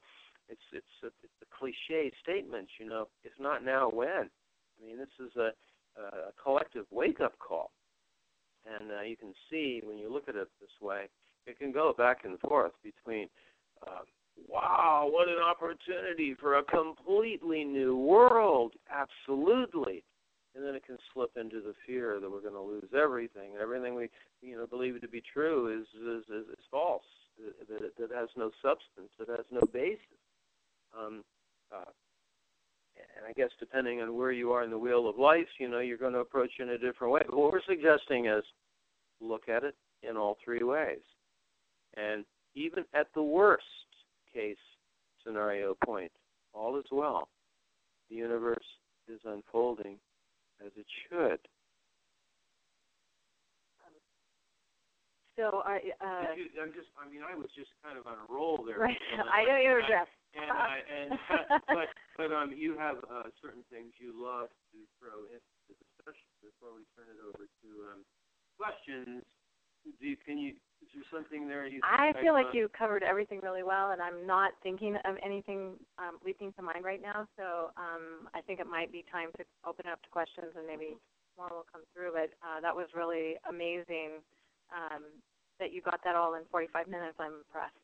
it's it's a, it's a cliche statement, you know. If not now, when? I mean, this is a, a collective wake-up call, and uh, you can see when you look at it this way, it can go back and forth between, uh, wow, what an opportunity for a completely new world, absolutely. And then it can slip into the fear that we're going to lose everything. Everything we, you know, believe to be true is is, is, is false. That, that has no substance. That has no basis. Um, uh, and I guess depending on where you are in the wheel of life, you know, you're going to approach it in a different way. But what we're suggesting is look at it in all three ways. And even at the worst case scenario point, all is well. The universe is unfolding as it should. So I, uh, you, I'm just, I mean, I was just kind of on a roll there. Right. I know you were dressed. And, I, and but, but um, you have uh, certain things you love to throw into the discussion before we turn it over to um, questions. Do you, can you, is there something there you I feel like on? you covered everything really well, and I'm not thinking of anything um, leaping to mind right now, so um, I think it might be time to open it up to questions, and maybe more will come through, but uh, that was really amazing um, that you got that all in forty-five minutes. I'm impressed.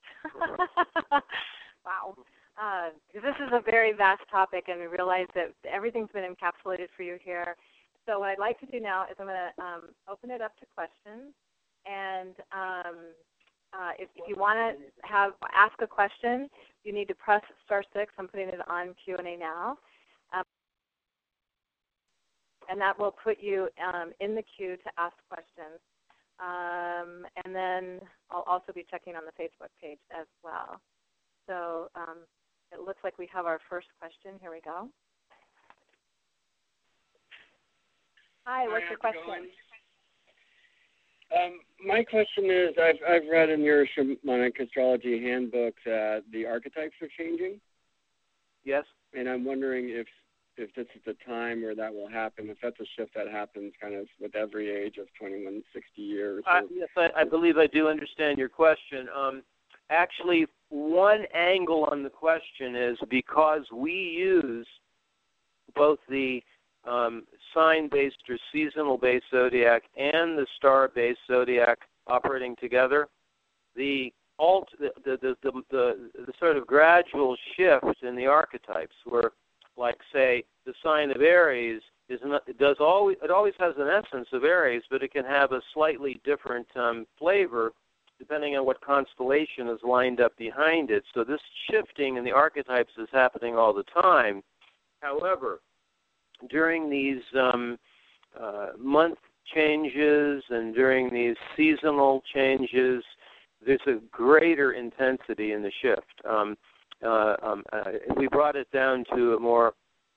Wow. Uh, this is a very vast topic, and we realize that everything's been encapsulated for you here. So what I'd like to do now is I'm going to um, open it up to questions. And um, uh, if, if you want to have ask a question, you need to press star six. I'm putting it on Q and A now. Um, and that will put you um, in the queue to ask questions. Um, and then I'll also be checking on the Facebook page as well. So um, it looks like we have our first question. Here we go. Hi, what's your question? Um, my question is, I've I've read in your Shamanic Astrology handbook that the archetypes are changing. Yes. And I'm wondering if if this is the time where that will happen, if that's a shift that happens kind of with every age of twenty-one, sixty years. Uh, yes, I, I believe I do understand your question. Um, actually, one angle on the question is because we use both the um, sign-based or seasonal-based zodiac and the star-based zodiac operating together, the, alt, the, the, the, the, the, the sort of gradual shift in the archetypes where, like, say, the sign of Aries is not, it does always it always has an essence of Aries, but it can have a slightly different um, flavor depending on what constellation is lined up behind it. So this shifting in the archetypes is happening all the time. However, during these um, uh, month changes and during these seasonal changes, there's a greater intensity in the shift. Um, uh, um, uh, we brought it down to a more,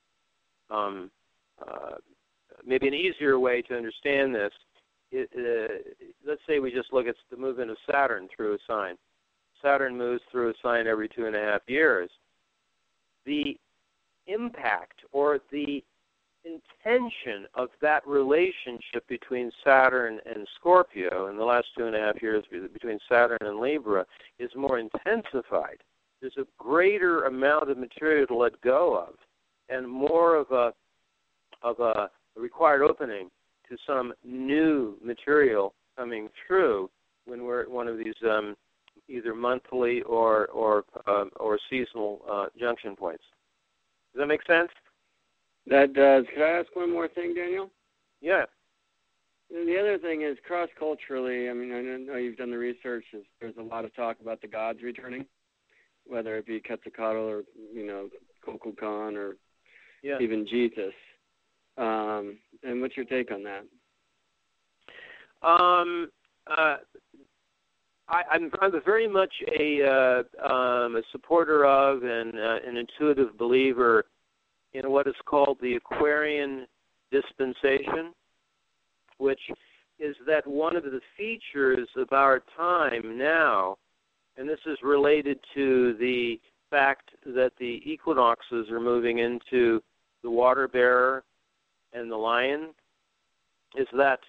um, uh, maybe an easier way to understand this. It, uh, let's say we just look at the movement of Saturn through a sign. Saturn moves through a sign every two and a half years. The impact or the intention of that relationship between Saturn and Scorpio in the last two and a half years between Saturn and Libra is more intensified. There's a greater amount of material to let go of and more of a of a required opening to some new material coming through when we're at one of these um, either monthly or or um, or seasonal uh, junction points. Does that make sense? That does. Could I ask one more thing, Daniel? Yeah. And the other thing is cross-culturally, I mean, I know you've done the research. There's a lot of talk about the gods returning, whether it be Quetzalcoatl or, you know, Kukulkan or yeah. even Jesus. Um, and what's your take on that? Um, uh, I, I'm, I'm very much a, uh, um, a supporter of and uh, an intuitive believer in what is called the Aquarian dispensation, which is that one of the features of our time now, and this is related to the fact that the equinoxes are moving into the water bearer and the lion, is that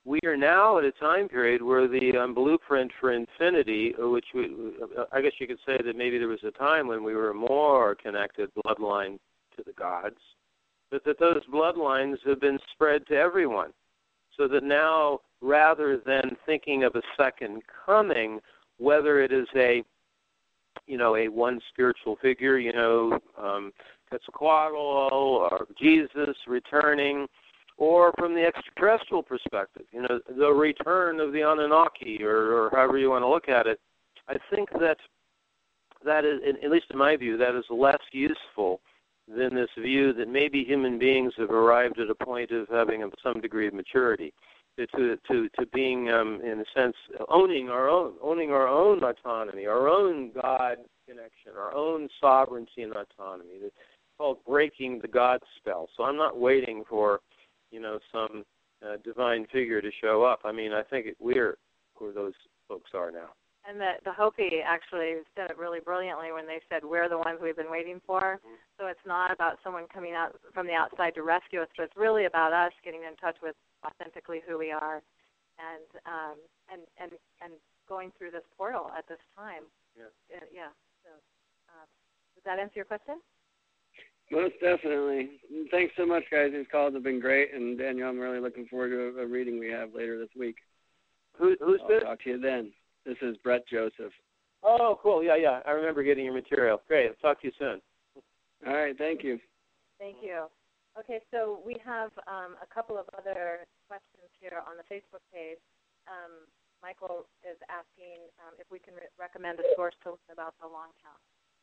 we are now at a time period where the um, blueprint for infinity, which we, I guess you could say that maybe there was a time when we were more connected bloodline to the gods, but that those bloodlines have been spread to everyone. So that now, rather than thinking of a second coming, whether it is a, you know, a one spiritual figure, you know, um, Quetzalcoatl or Jesus returning, or from the extraterrestrial perspective, you know, the return of the Anunnaki, or, or however you want to look at it, I think that that is, at least in my view, that is less useful than this view that maybe human beings have arrived at a point of having some degree of maturity, to to to being, um, in a sense, owning our own, owning our own autonomy, our own God connection, our own sovereignty and autonomy. It's called breaking the God spell. So I'm not waiting for, you know, some uh, divine figure to show up. I mean, I think we're who those folks are now. And the, the Hopi actually said it really brilliantly when they said, we're the ones we've been waiting for. Mm-hmm. So it's not about someone coming out from the outside to rescue us, but it's really about us getting in touch with authentically who we are and um, and, and and going through this portal at this time. Yeah. Uh, yeah. So, uh, does that answer your question? Most definitely. Thanks so much, guys. These calls have been great. And, Daniel, I'm really looking forward to a, a reading we have later this week. Who, who's I'll this? talk to you then. This is Brett Joseph. Oh, cool. Yeah, yeah. I remember getting your material. Great. I'll talk to you soon. All right. Thank you. Thank you. Okay, so we have um, a couple of other questions here on the Facebook page. Um, Michael is asking um, if we can re- recommend a source to learn about the long count.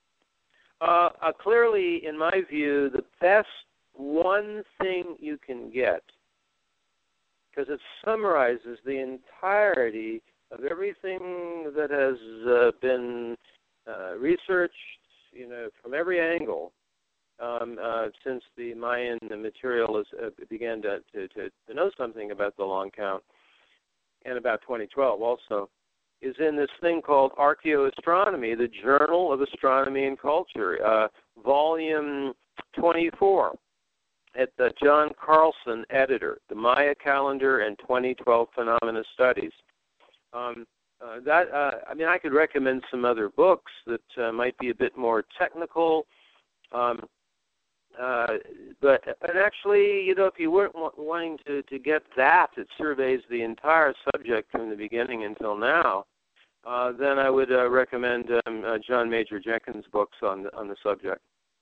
Uh, uh, clearly, in my view, the best one thing you can get, because it summarizes the entirety of everything that has uh, been uh, researched, you know, from every angle, um, uh, since the Mayan material is, uh, began to, to, to, to know something about the long count, and about twenty twelve also, is in this thing called Archaeoastronomy, the Journal of Astronomy and Culture, uh, volume twenty-four, at the John Carlson editor, the Maya Calendar and twenty twelve Phenomena Studies. Um, uh, that uh, I mean, I could recommend some other books that uh, might be a bit more technical, um, uh, but and actually, you know, if you weren't w- wanting to, to get that, it surveys the entire subject from the beginning until now. Uh, then I would uh, recommend um, uh, John Major Jenkins' books on the, on the subject.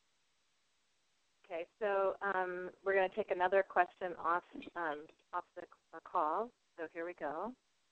Okay, so um, we're going to take another question off um, off the uh, call. So here we go.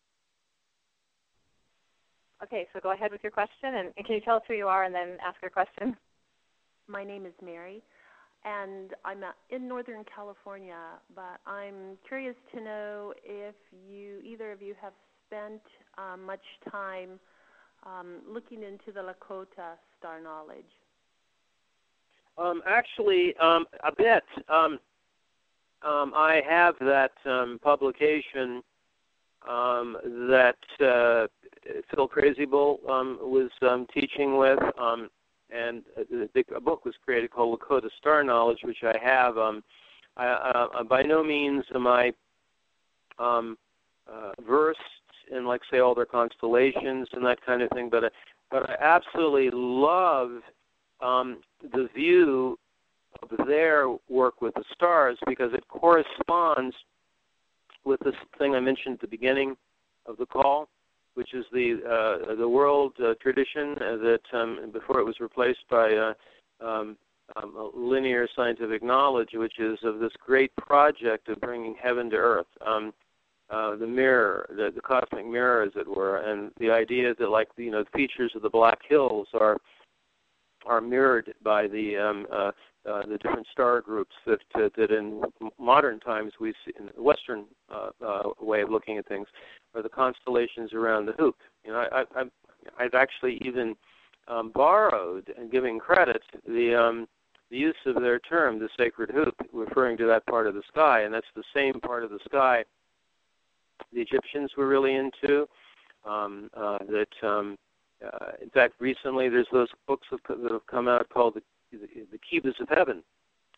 Okay, so go ahead with your question, and, and can you tell us who you are and then ask your question? My name is Mary, and I'm in Northern California, but I'm curious to know if you, either of you, have spent um, much time um, looking into the Lakota star knowledge. Um, actually, um, a bit. Um, um, I have that um, publication um, that uh, Phil Crazybull um, was um, teaching with, um, and a, a book was created called Lakota Star Knowledge, which I have. Um, I, uh, by no means am I um, uh, versed in, like, say, all their constellations and that kind of thing, but I, but I absolutely love um, the view of their work with the stars, because it corresponds with this thing I mentioned at the beginning of the call, which is the uh, the world uh, tradition that um, before it was replaced by uh, um, um, linear scientific knowledge, which is of this great project of bringing heaven to earth, um, uh, the mirror, the, the cosmic mirror, as it were, and the idea that, like, you know, the features of the Black Hills are are mirrored by the um, uh, uh, the different star groups that uh, that in modern times we see in the Western uh, uh, way of looking at things, are the constellations around the hoop. You know, I, I, I've actually even um, borrowed, and giving credit, the um, the use of their term, the sacred hoop, referring to that part of the sky, and that's the same part of the sky the Egyptians were really into. Um, uh, that um, Uh, in fact, recently there's those books that have come out called the, the, the Kivas of Heaven,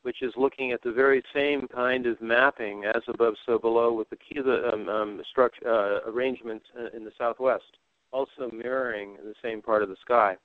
which is looking at the very same kind of mapping, as above, so below, with the key the um, um, structure uh, arrangement in the southwest, also mirroring the same part of the sky.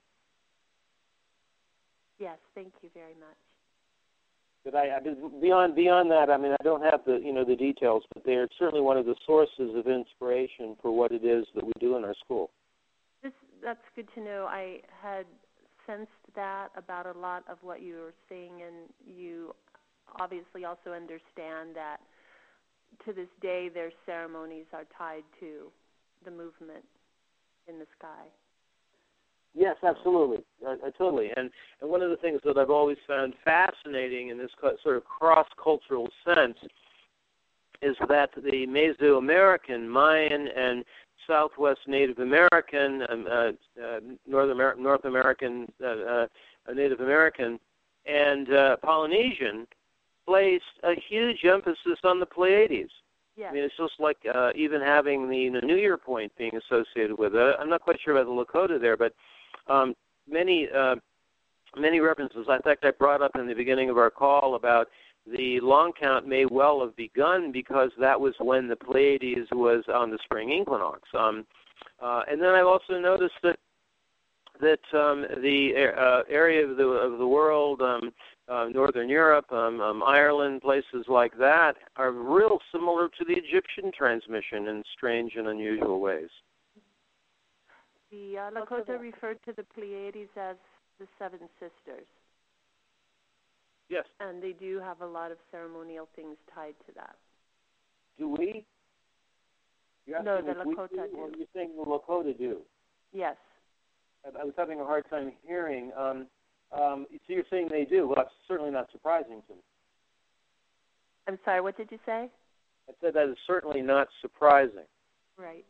Yes, thank you very much. But I, I beyond beyond that, I mean, I don't have the you know the details, but they are certainly one of the sources of inspiration for what it is that we do in our school. This, that's good to know. I had sensed that about a lot of what you were saying, and you obviously also understand that to this day their ceremonies are tied to the movement in the sky. Yes, absolutely, uh, uh, totally. And and one of the things that I've always found fascinating in this co- sort of cross-cultural sense is that the Mesoamerican, Mayan, and Southwest Native American, um, uh, uh, North, Amer- North American, uh, uh, Native American, and uh, Polynesian placed a huge emphasis on the Pleiades. Yes. I mean, it's just like uh, even having the, the New Year point being associated with it. I'm not quite sure about the Lakota there, but um, many uh, many references. In fact, I brought up in the beginning of our call about the long count may well have begun because that was when the Pleiades was on the spring equinox. Um, uh, and then I've also noticed that that um, the uh, area of the of the world, um, uh, Northern Europe, um, um, Ireland, places like that, are real similar to the Egyptian transmission in strange and unusual ways. The uh, Lakota referred to the Pleiades as the Seven Sisters. Yes. And they do have a lot of ceremonial things tied to that. Do we? You're No, asking the if we Lakota do. do. Or you're saying the Lakota do? Yes. I, I was having a hard time hearing. Um, um, so you're saying they do. Well, that's certainly not surprising to me. I'm sorry, what did you say? I said that is certainly not surprising. Right.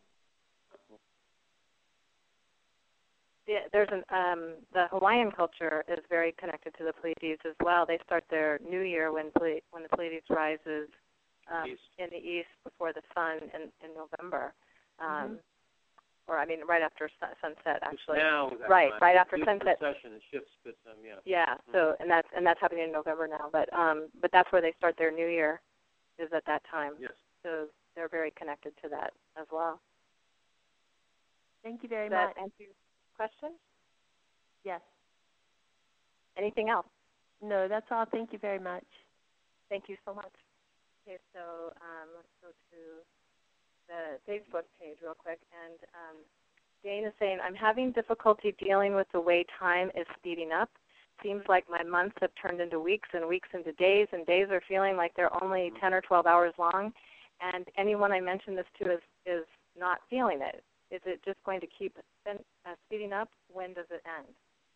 The, there's an um, the Hawaiian culture is very connected to the Pleiades as well. They start their New Year when Ple- when the Pleiades rises um, in the east before the sun in, in November, um, mm-hmm. or I mean right after sun- sunset actually. Now, right, time. right after New sunset. Session, it shifts, but um, yeah. Yeah. Mm-hmm. So and that's and that's happening in November now. But um, but that's where they start their New Year, is at that time. Yes. So they're very connected to that as well. Thank you very Does much. that answer your question? Yes. Anything else? No, that's all. Thank you very much. Thank you so much. Okay, so um, let's go to the Facebook page real quick. And um, Dane is saying, I'm having difficulty dealing with the way time is speeding up. Seems like my months have turned into weeks and weeks into days, and days are feeling like they're only ten or twelve hours long. And anyone I mention this to is, is not feeling it. Is it just going to keep uh, speeding up? When does it end?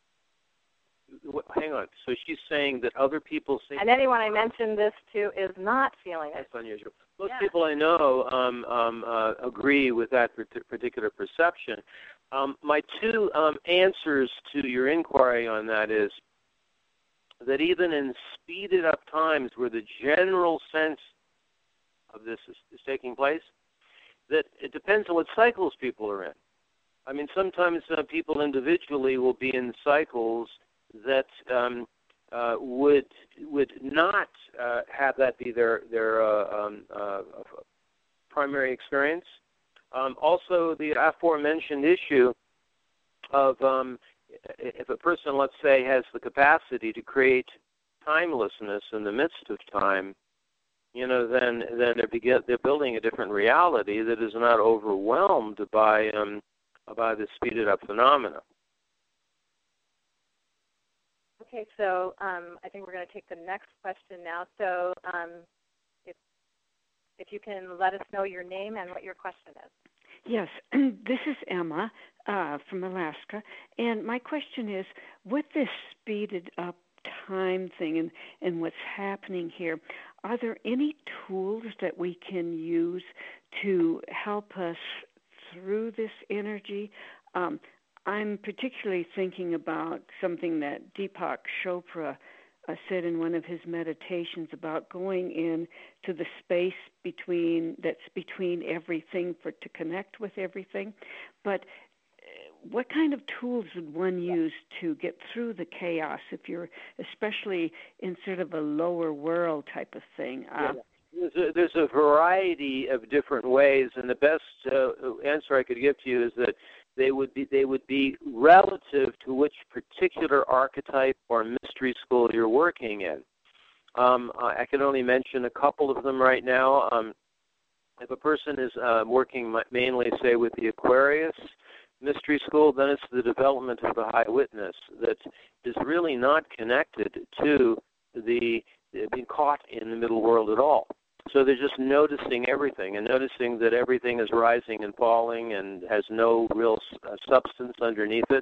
Hang on. So she's saying that other people say... And anyone I mentioned this to is not feeling it. That's unusual. Most yeah. people I know um, um, uh, agree with that particular perception. Um, my two um, answers to your inquiry on that is that even in speeded up times where the general sense of this is, is taking place, that it depends on what cycles people are in. I mean, sometimes uh, people individually will be in cycles that um, uh, would would not uh, have that be their their uh, um, uh, primary experience. Um, also, the aforementioned issue of um, if a person, let's say, has the capacity to create timelessness in the midst of time, you know, then then they're begin they're building a different reality that is not overwhelmed by um, by the speeded up phenomena. Okay, so um, I think we're going to take the next question now. So um, if, if you can let us know your name and what your question is. Yes, this is Emma uh, from Alaska, and my question is, with this speeded up time thing and, and what's happening here, are there any tools that we can use to help us through this energy? Um, I'm particularly thinking about something that Deepak Chopra uh, said in one of his meditations about going in to the space between that's between everything for to connect with everything. But what kind of tools would one use to get through the chaos if you're especially in sort of a lower world type of thing? Uh, yeah. There's a, there's a variety of different ways, and the best uh, answer I could give to you is that they would be they would be relative to which particular archetype or mystery school you're working in. Um, I can only mention a couple of them right now. Um, if a person is uh, working mainly, say, with the Aquarius mystery school, then it's the development of the high witness that is really not connected to the being caught in the middle world at all. So they're just noticing everything and noticing that everything is rising and falling and has no real uh, substance underneath it.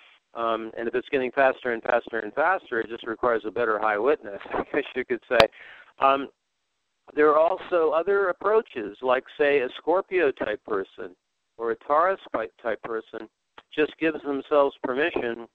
Um, and if it's getting faster and faster and faster, it just requires a better high witness, I guess you could say. Um, there are also other approaches, like, say, a Scorpio-type person or a Taurus-type person just gives themselves permission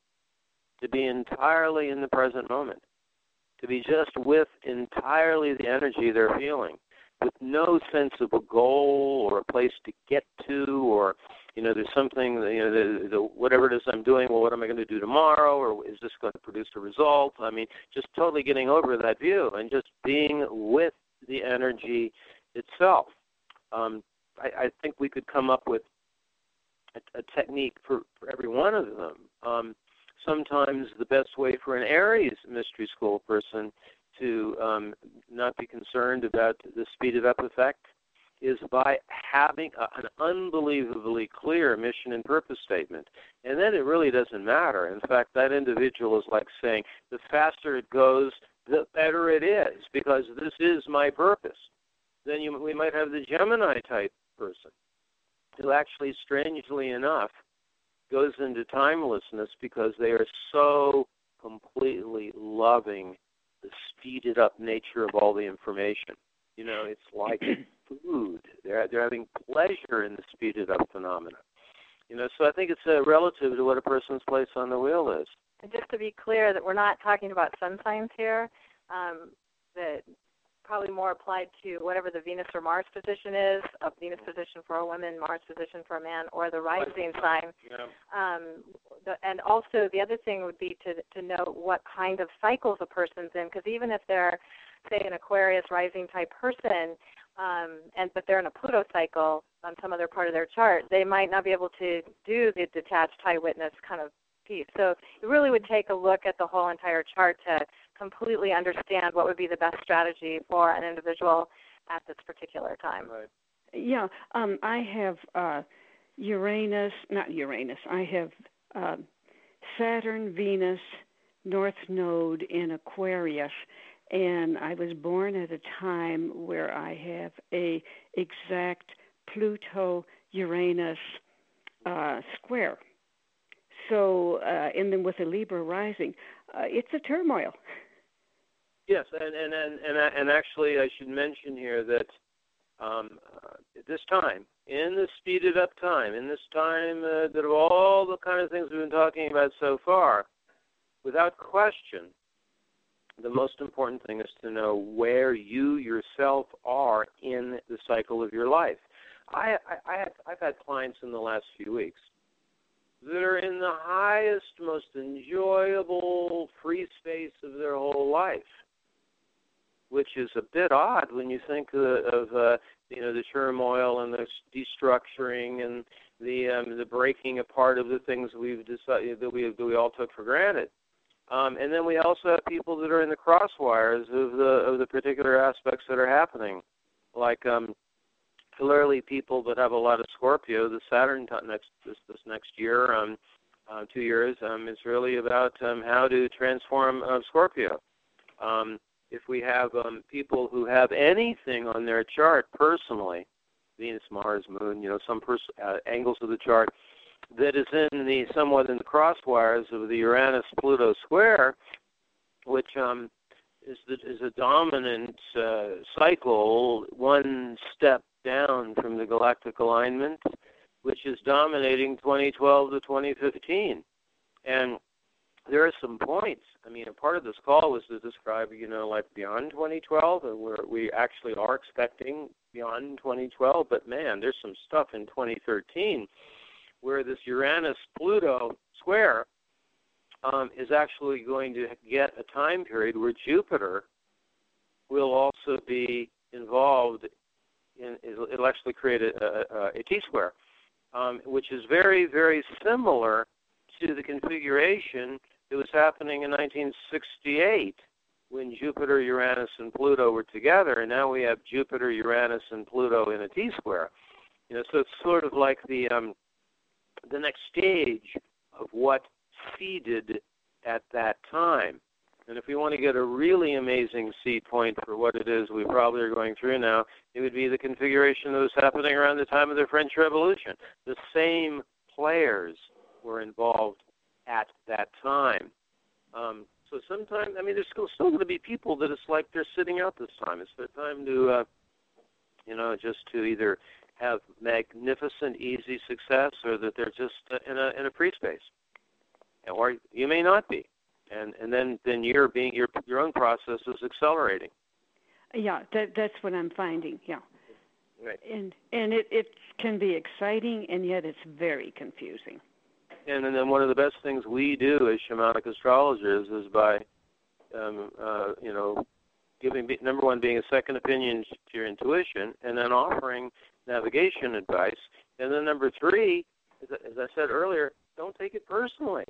to be entirely in the present moment, to be just with entirely the energy they're feeling, with no sense of a goal or a place to get to, or, you know, there's something, you know, the, the, whatever it is I'm doing, well, what am I going to do tomorrow, or is this going to produce a result? I mean, just totally getting over that view and just being with the energy itself. Um, I, I think we could come up with a, a technique for, for every one of them. Um, sometimes the best way for an Aries mystery school person to um, not be concerned about the speeded up effect is by having a, an unbelievably clear mission and purpose statement. And then it really doesn't matter. In fact, that individual is like saying, the faster it goes, the better it is, because this is my purpose. Then you, we might have the Gemini-type person who actually, strangely enough, goes into timelessness because they are so completely loving the speeded up nature of all the information. You know, it's like food. They're they're having pleasure in the speeded up phenomena. You know, so I think it's uh, relative to what a person's place on the wheel is. And just to be clear, that we're not talking about sun signs here. Um, that probably more applied to whatever the Venus or Mars position is, a Venus position for a woman, Mars position for a man, or the rising sign. Yeah. Um, the, and also the other thing would be to to know what kind of cycles a person's in, because even if they're, say, an Aquarius rising type person, um, and but they're in a Pluto cycle on some other part of their chart, they might not be able to do the detached high witness kind of piece. So it really would take a look at the whole entire chart to completely understand what would be the best strategy for an individual at this particular time. Right. Yeah, um, I have uh, Uranus, not Uranus, I have uh, Saturn, Venus, North Node in Aquarius, and I was born at a time where I have a exact Pluto-Uranus uh, square. So, uh, and then with a Libra rising, uh, it's a turmoil. Yes, and and and and, and actually, I should mention here that um, uh, at this time, in the speeded up time, in this time uh, that of all the kind of things we've been talking about so far, without question, the most important thing is to know where you yourself are in the cycle of your life. I, I, I have, I've had clients in the last few weeks that are in the highest, most enjoyable free space of their whole life, which is a bit odd when you think of, of uh, you know, the turmoil and the destructuring and the um, the breaking apart of the things we've decided that we that we all took for granted. Um, and then we also have people that are in the crosswires of the of the particular aspects that are happening, like um, clearly people that have a lot of Scorpio. The Saturn t- next this, this next year, um, uh, two years, um, is really about um, how to transform uh, Scorpio. Um, if we have um, people who have anything on their chart personally, Venus, Mars, Moon, you know, some pers- uh, angles of the chart that is in the somewhat in the crosswires of the Uranus-Pluto square, which um, is the, is a dominant uh, cycle, one step down from the galactic alignment, which is dominating twenty twelve to twenty fifteen. And there are some points. I mean, a part of this call was to describe, you know, like beyond twenty twelve, and where we actually are expecting beyond twenty twelve. But man, there's some stuff in twenty thirteen where this Uranus-Pluto square um, is actually going to get a time period where Jupiter will also be involved in, it'll actually create a, a, a T-square, um, which is very, very similar to the configuration that was happening in nineteen sixty-eight when Jupiter, Uranus, and Pluto were together, and now we have Jupiter, Uranus, and Pluto in a T-square. You know, so it's sort of like the um, the next stage of what seeded at that time. And if we want to get a really amazing seed point for what it is we probably are going through now, it would be the configuration that was happening around the time of the French Revolution. The same players were involved at that time. Um, so sometimes, I mean, there's still, still going to be people that it's like they're sitting out this time. It's their time to, uh, you know, just to either have magnificent, easy success, or that they're just uh, in a in a free space, or you may not be, and and then then your being your your own process is accelerating. Yeah, that that's what I'm finding. Yeah, right. And and it it can be exciting, and yet it's very confusing. And, and then one of the best things we do as shamanic astrologers is by, um, uh, you know, giving number one being a second opinion to your intuition, and then offering navigation advice, and then number three, as, as I said earlier, don't take it personally.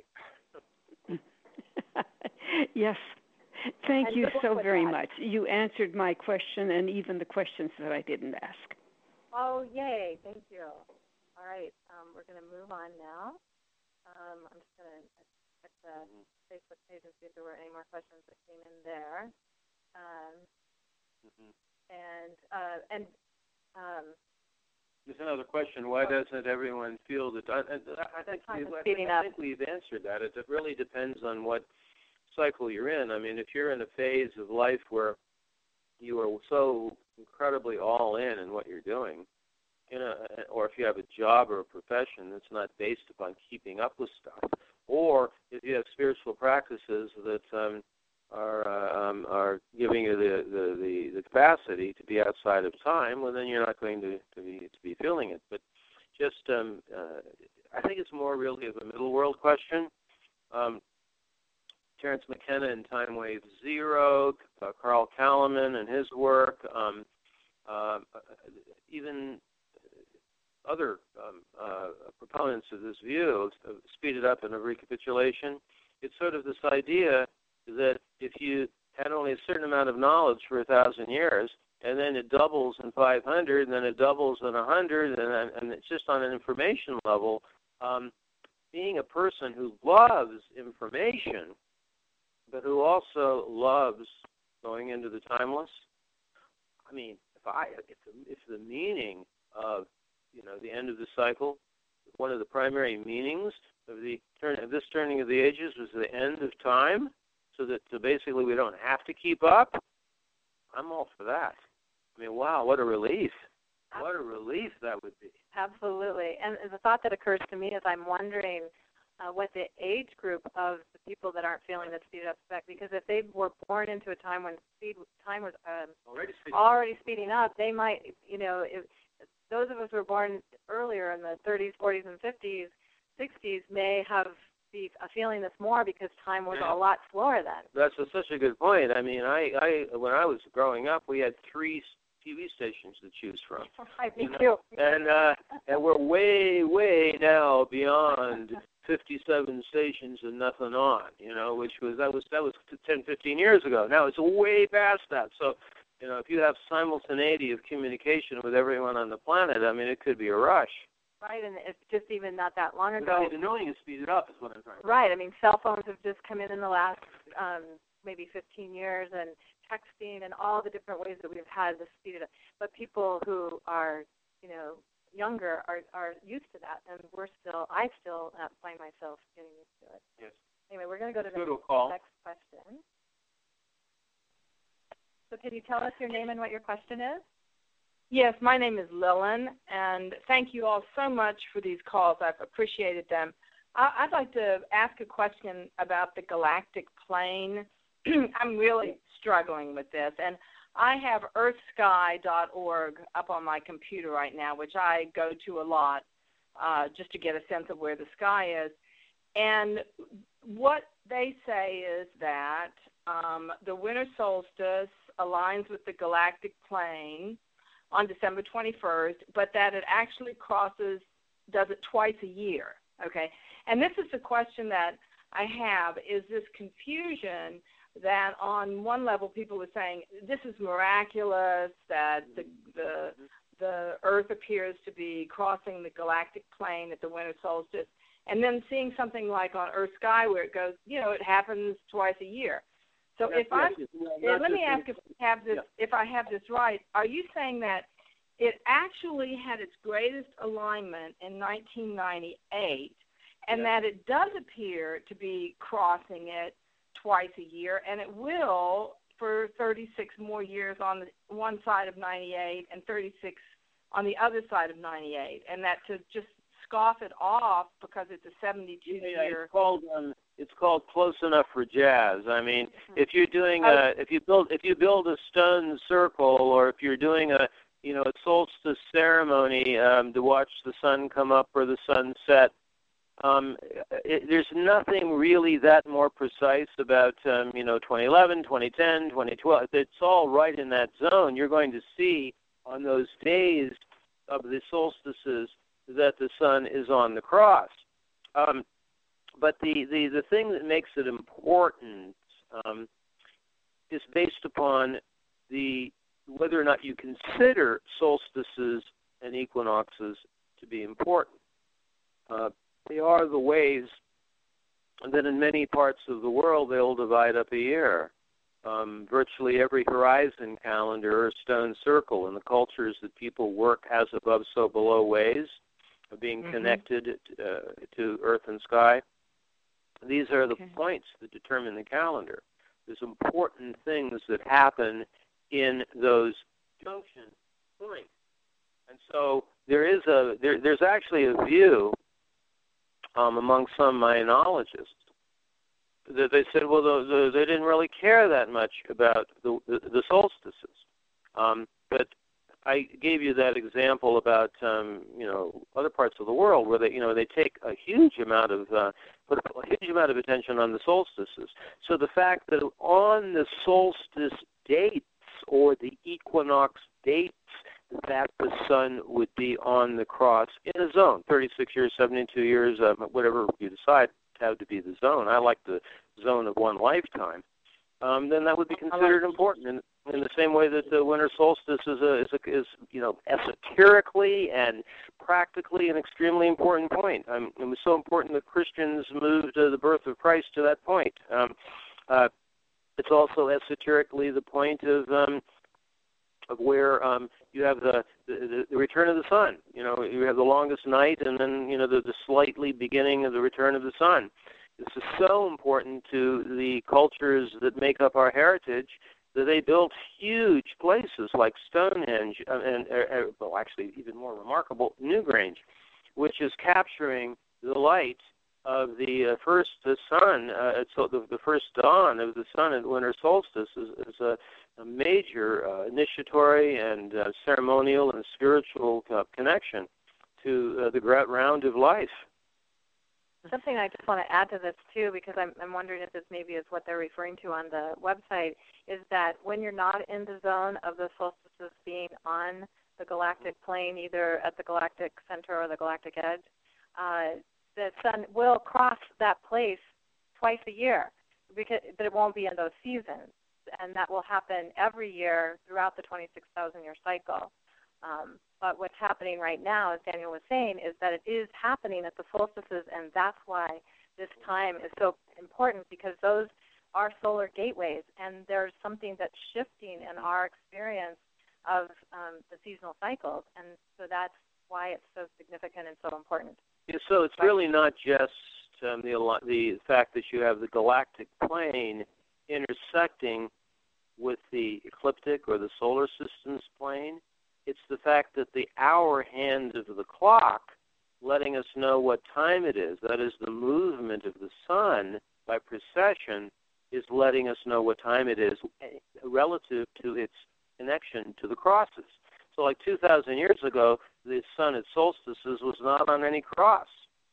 Yes. Thank and you so very that. much. You answered my question and even the questions that I didn't ask. Oh, yay. Thank you. All right. Um, we're going to move on now. Um, I'm just going to check the Facebook page and see if there were any more questions that came in there. Um, mm-hmm. And, uh, and um, there's another question. Why doesn't everyone feel that? I, I, think, we, I, think, I think we've answered that. It, it really depends on what cycle you're in. I mean, if you're in a phase of life where you are so incredibly all in in what you're doing, in a, or if you have a job or a profession that's not based upon keeping up with stuff, or if you have spiritual practices that um, are uh, um, are giving you the, the, the, the capacity to be outside of time, well, then you're not going to, to be to be feeling it. But just, um, uh, I think it's more really of a middle world question. Um, Terence McKenna in Time Wave Zero, uh, Carl Kalaman and his work, um, uh, even other um, uh, proponents of this view of speeded up and of recapitulation. It's sort of this idea that if you had only a certain amount of knowledge for a thousand years, and then it doubles in five hundred, and then it doubles in one hundred, and, and it's just on an information level, um, being a person who loves information, but who also loves going into the timeless. I mean, if I if the, if the meaning of you know the end of the cycle, one of the primary meanings of the turn of this turning of the ages was the end of time, so that so basically we don't have to keep up. I'm all for that. I mean, wow, what a relief! What a relief that would be. Absolutely. And the thought that occurs to me is I'm wondering uh, what the age group of the people that aren't feeling that speed up effect, because if they were born into a time when speed time was um, already, speeding. already speeding up, they might, you know, if, those of us who were born earlier in the thirties, forties, and fifties, sixties may have be feeling this more because time was yeah. a lot slower then. That's a, such a good point. I mean, I, I when I was growing up, we had three T V stations to choose from. Right, me you know? too. And uh, and we're way, way now beyond fifty-seven stations and nothing on. You know, which was that was that was ten, fifteen years ago. Now it's way past that. So, you know, if you have simultaneity of communication with everyone on the planet, I mean, it could be a rush. Right, and it's just even not that long ago. Without even knowing it speeded up is what I'm trying to say. Right, I mean, cell phones have just come in in the last um, maybe fifteen years, and texting and all the different ways that we've had to speed it up. But people who are, you know, younger are, are used to that, and we're still, I still uh, find myself getting used to it. Yes. Anyway, we're going to go to the Good call. next question. So can you tell us your name and what your question is? Yes, my name is Lillian, and thank you all so much for these calls. I've appreciated them. I, I'd like to ask a question about the galactic plane. I'm really struggling with this, and I have earth sky dot org up on my computer right now, which I go to a lot. uh, just to get a sense of where the sky is. And what they say is that um, the winter solstice aligns with the galactic plane on December twenty-first, but that it actually crosses, does it twice a year, okay? And this is the question that I have, is this confusion that on one level people are saying this is miraculous, that the, the, the Earth appears to be crossing the galactic plane at the winter solstice, and then seeing something like on Earth sky where it goes, you know, it happens twice a year. So yes, if I'm, yes, yes, let me ask if I have this, yeah. if I have this right. Are you saying that it actually had its greatest alignment in nineteen ninety-eight, and yeah. that it does appear to be crossing it twice a year, and it will for thirty-six more years on the one side of ninety-eight and thirty-six on the other side of ninety-eight, and that to just scoff it off because it's a seventy-two yeah, year. It's called um, it's called close enough for jazz. I mean, mm-hmm. if you're doing a if you build if you build a stone circle, or if you're doing a you know a solstice ceremony um, to watch the sun come up or the sun set, um, it, there's nothing really that more precise about um, you know twenty eleven, twenty ten, twenty twelve. It's all right in that zone. You're going to see on those days of the solstices that the sun is on the cross. Um, but the, the, the thing that makes it important um, is based upon the whether or not you consider solstices and equinoxes to be important. Uh, they are the ways that in many parts of the world they'll divide up a year. Um, virtually every horizon calendar or stone circle in the cultures that people work as above, so below ways of being mm-hmm. connected uh, to earth and sky. These are the okay. points that determine the calendar. There's important things that happen in those junction points. And so there is a there, there's actually a view um, among some Mayanologists that they said, well, the, the, they didn't really care that much about the, the, the solstices. Um, but I gave you that example about, um, you know, other parts of the world where they, you know, they take a huge amount of, uh, put a huge amount of attention on the solstices. So the fact that on the solstice dates or the equinox dates that the sun would be on the cross in a zone, thirty-six years, seventy-two years, um, whatever you decide have to be the zone. I like the zone of one lifetime. Um, then that would be considered important in, in the same way that the winter solstice is, a, is, a, is you know, esoterically and practically an extremely important point. Um, it was so important that Christians moved uh, the birth of Christ to that point. Um, uh, it's also esoterically the point of um, of where um, you have the, the the return of the sun. You know, you have the longest night, and then you know the, the slightly beginning of the return of the sun. This is so important to the cultures that make up our heritage that they built huge places like Stonehenge and, and uh, well, actually even more remarkable, Newgrange, which is capturing the light of the uh, first the sun. Uh, so the, the first dawn of the sun at winter solstice is, is a, a major uh, initiatory and uh, ceremonial and spiritual uh, connection to uh, the round of life. Something I just want to add to this, too, because I'm, I'm wondering if this maybe is what they're referring to on the website, is that when you're not in the zone of the solstices being on the galactic plane, either at the galactic center or the galactic edge, uh, the sun will cross that place twice a year, because, but it won't be in those seasons. And that will happen every year throughout the twenty-six thousand year cycle. Um, but what's happening right now, as Daniel was saying, is that it is happening at the solstices, and that's why this time is so important, because those are solar gateways, and there's something that's shifting in our experience of um, the seasonal cycles, and so that's why it's so significant and so important. Yeah, so it's really not just um, the the fact that you have the galactic plane intersecting with the ecliptic or the solar system's plane. It's the fact that the hour hand of the clock letting us know what time it is, that is the movement of the sun by precession, is letting us know what time it is relative to its connection to the crosses. So like two thousand years ago, the sun at solstices was not on any cross.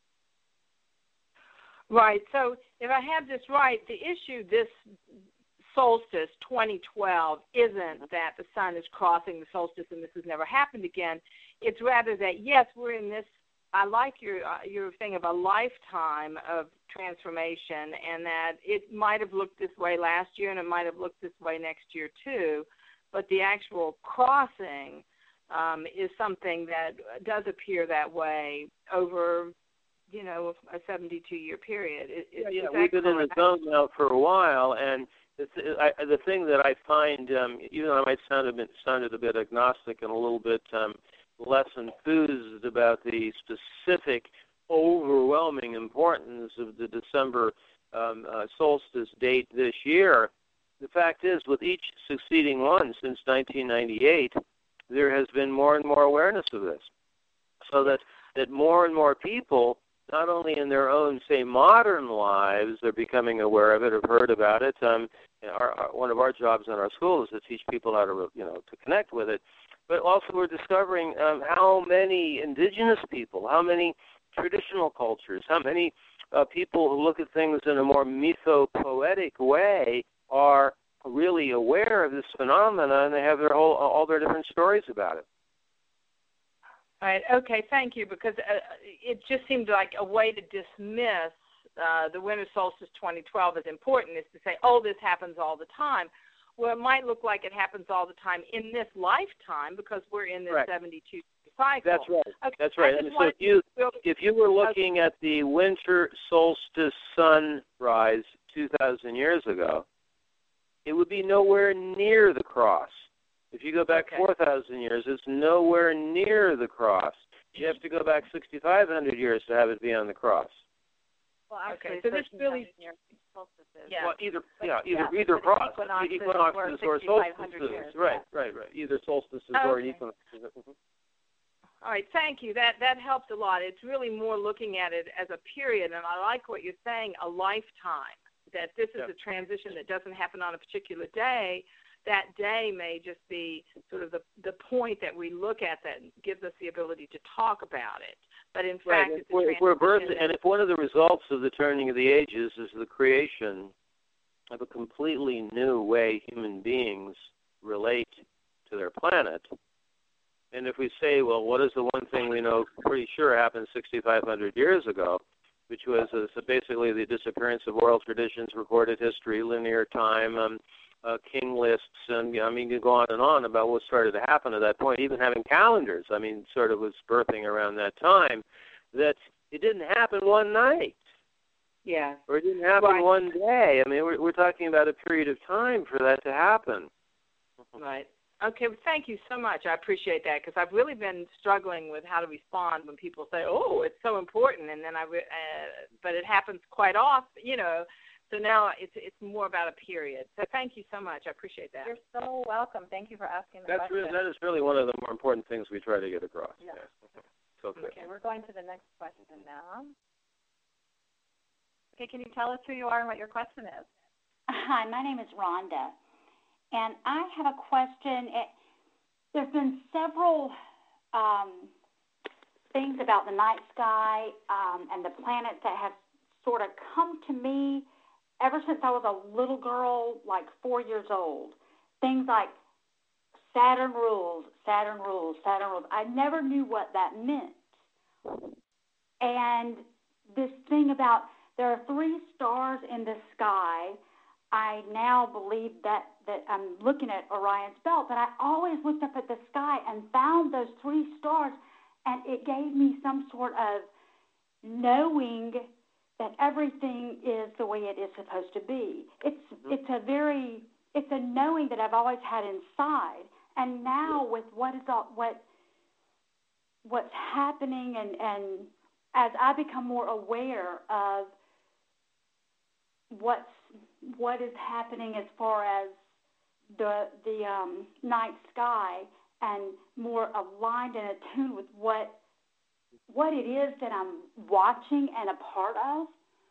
Right. So if I have this right, the issue this solstice twenty twelve isn't that the sun is crossing the solstice and this has never happened again. It's rather that, yes, we're in this, I like your uh, your thing of a lifetime of transformation, and that it might have looked this way last year and it might have looked this way next year too, but the actual crossing um, is something that does appear that way over, you know, a seventy-two year period. Is, yeah, yeah. is We've been correct? in the zone now for a while, and the, th- I, the thing that I find, um, even though I might sound a bit, sounded a bit agnostic and a little bit um, less enthused about the specific, overwhelming importance of the December um, uh, solstice date this year, the fact is, with each succeeding one since nineteen ninety-eight, there has been more and more awareness of this, so that, that more and more people, not only in their own, say, modern lives, they're becoming aware of it, have heard about it. Um, our, our, one of our jobs in our school is to teach people how to, you know, to connect with it. But also we're discovering um, how many indigenous people, how many traditional cultures, how many uh, people who look at things in a more mythopoetic way are really aware of this phenomena, and they have their whole, all their different stories about it. All right. Okay. Thank you. Because uh, it just seemed like a way to dismiss uh, the winter solstice twenty twelve as important is to say, oh, this happens all the time. Well, it might look like it happens all the time in this lifetime because we're in this Correct. seventy-two cycle. That's right. Okay. That's right. I I mean, just so if you to... if you were looking at the winter solstice sunrise two thousand years ago, it would be nowhere near the cross. If you go back okay. four thousand years, it's nowhere near the cross. You have to go back sixty-five hundred years to have it be on the cross. Well, actually, okay. So this really, solstices. yeah, well, either but, yeah, either yeah, either cross, equinoxes, equinoxes or solstices. years, Right, yeah. right, right. Either solstices okay. or an equinox. Mm-hmm. All right, thank you. That that helped a lot. It's really more looking at it as a period, and I like what you're saying, a lifetime, that this is Yep. a transition that doesn't happen on a particular day. That day may just be sort of the, the point that we look at that gives us the ability to talk about it. But in Right. fact, If it's we're, a if we're birth, transition and if one of the results of the turning of the ages is the creation of a completely new way human beings relate to their planet, and if we say, well, what is the one thing we know pretty sure happened sixty-five hundred years ago, which was uh, so basically the disappearance of oral traditions, recorded history, linear time, um, uh, king lists, and you know, I mean, you go on and on about what started to happen at that point, even having calendars, I mean, sort of was birthing around that time, that it didn't happen one night. Yeah. Or it didn't happen right. one day. I mean, we're, we're talking about a period of time for that to happen. Right. Okay, well, thank you so much. I appreciate that because I've really been struggling with how to respond when people say, "Oh, it's so important," and then I, re- uh, but it happens quite often, you know. So now it's it's more about a period. So thank you so much. I appreciate that. You're so welcome. Thank you for asking the That's question. really, that is really one of the more important things we try to get across. Yeah. Yes. So good. Okay, we're going to the next question now. Okay, can you tell us who you are and what your question is? Hi, my name is Rhonda, and I have a question. It, there's been several um, things about the night sky um, and the planets that have sort of come to me ever since I was a little girl, like four years old. Things like Saturn rules, Saturn rules, Saturn rules. I never knew what that meant. And this thing about there are three stars in the sky. I now believe that, that I'm looking at Orion's belt, but I always looked up at the sky and found those three stars, and it gave me some sort of knowing that everything is the way it is supposed to be. It's mm-hmm. it's a very it's a knowing that I've always had inside, and now with what is all, what what's happening, and, and as I become more aware of what's what is happening as far as the the um, night sky, and more aligned and attuned with what what it is that I'm watching and a part of,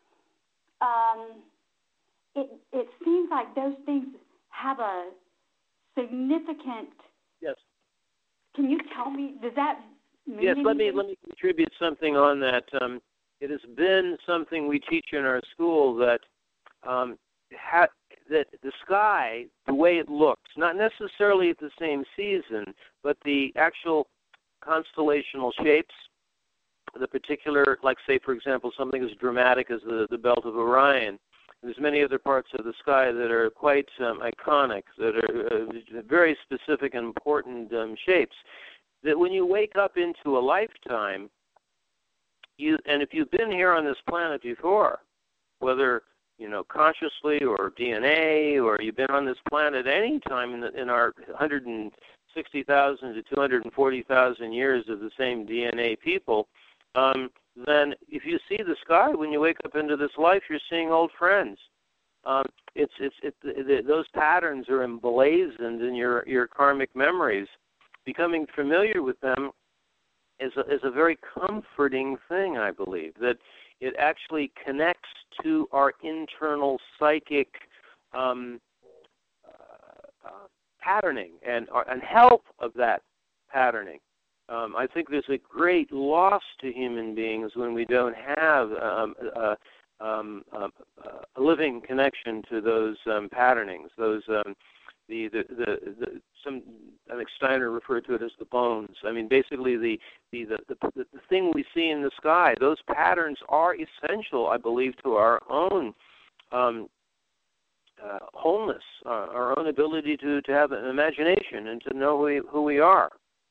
um, it it seems like those things have a significant. Yes. Can you tell me? Does that Yes, let me let me contribute something on that. Um, it has been something we teach in our school that um, ha- that the sky, the way it looks, not necessarily at the same season, but the actual constellational shapes, the particular, like say, for example, something as dramatic as the, the belt of Orion. There's many other parts of the sky that are quite um, iconic, that are uh, very specific and important um, shapes, that when you wake up into a lifetime, you and if you've been here on this planet before, whether you know consciously or D N A, or you've been on this planet any time in, the, in our one hundred sixty thousand to two hundred forty thousand years of the same D N A people, um, then if you see the sky when you wake up into this life, you're seeing old friends. Um, it's it's it, it, those patterns are emblazoned in your your karmic memories. Becoming familiar with them is a, is a very comforting thing, I believe, that it actually connects to our internal psychic um, uh, uh, patterning and, uh, and health of that patterning. Um, I think there's a great loss to human beings when we don't have um, uh, um, uh, uh, a living connection to those um, patternings, those um, The, the, the, the, some, I think Steiner referred to it as the bones. I mean, basically the, the, the, the, the thing we see in the sky, those patterns are essential, I believe, to our own um, uh, wholeness, uh, our own ability to, to have an imagination and to know who we, who we are.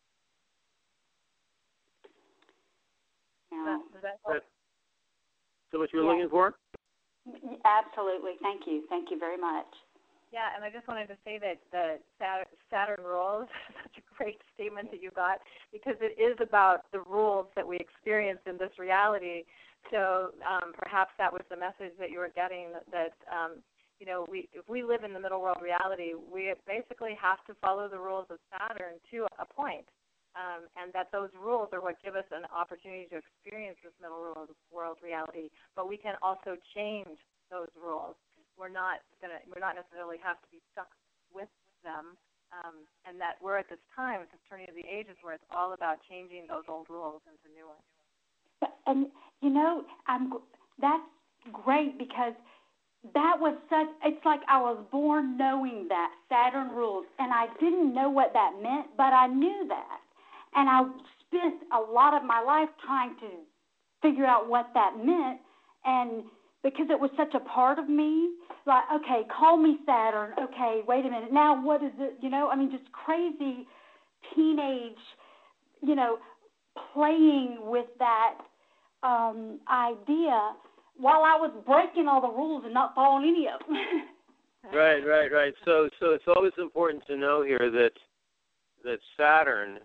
Yeah. Does that help? So what you were Yeah. looking for? Absolutely. Thank you. Thank you very much. Yeah, and I just wanted to say that the Saturn rules is such a great statement that you got, because it is about the rules that we experience in this reality. So um, perhaps that was the message that you were getting, that, that um, you know, we if we live in the middle world reality, we basically have to follow the rules of Saturn to a point, um, and that those rules are what give us an opportunity to experience this middle world, world reality. But we can also change those rules. We're not gonna. We're not necessarily have to be stuck with them, um, and that we're at this time, this turning of the ages, where it's all about changing those old rules into new ones. And you know, I'm. That's great, because that was such. It's like I was born knowing that Saturn rules, and I didn't know what that meant, but I knew that, and I spent a lot of my life trying to figure out what that meant, and because it was such a part of me, like, okay, call me Saturn. Okay, wait a minute. Now what is it? You know, I mean, just crazy teenage, you know, playing with that um, idea while I was breaking all the rules and not following any of them. Right, right, right. So, so it's always important to know here that that Saturn,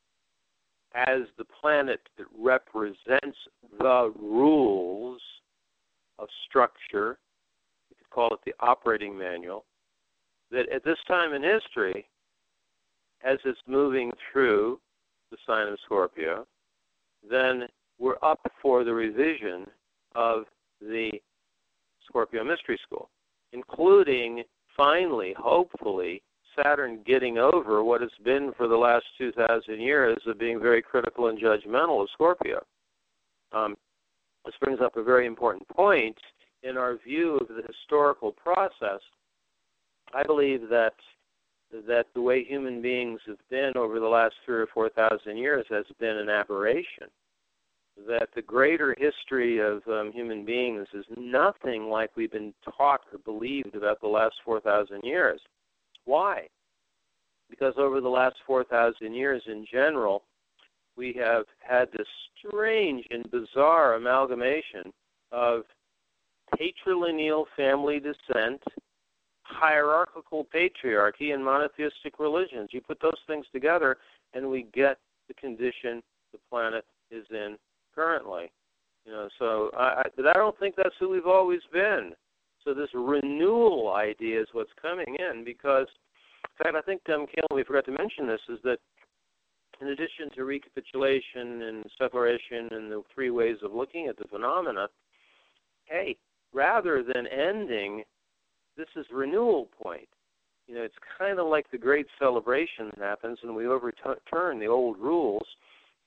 as the planet that represents the rules of structure, you could call it the operating manual, that at this time in history, as it's moving through the sign of Scorpio, then we're up for the revision of the Scorpio Mystery School, including, finally, hopefully, Saturn getting over what it's been for the last two thousand years of being very critical and judgmental of Scorpio. Um, This brings up a very important point in our view of the historical process. I believe that that the way human beings have been over the last three or four thousand years has been an aberration. That the greater history of um, human beings is nothing like we've been taught or believed about the last four thousand years. Why? Because over the last four thousand years in general, we have had this strange and bizarre amalgamation of patrilineal family descent, hierarchical patriarchy, and monotheistic religions. You put those things together, and we get the condition the planet is in currently. You know, so I, I, but I don't think that's who we've always been. So this renewal idea is what's coming in, because, in fact, I think, um, Kayla, we forgot to mention this, is that in addition to recapitulation and separation and the three ways of looking at the phenomena, hey, rather than ending, this is renewal point. You know, it's kind of like the great celebration that happens when we overturn the old rules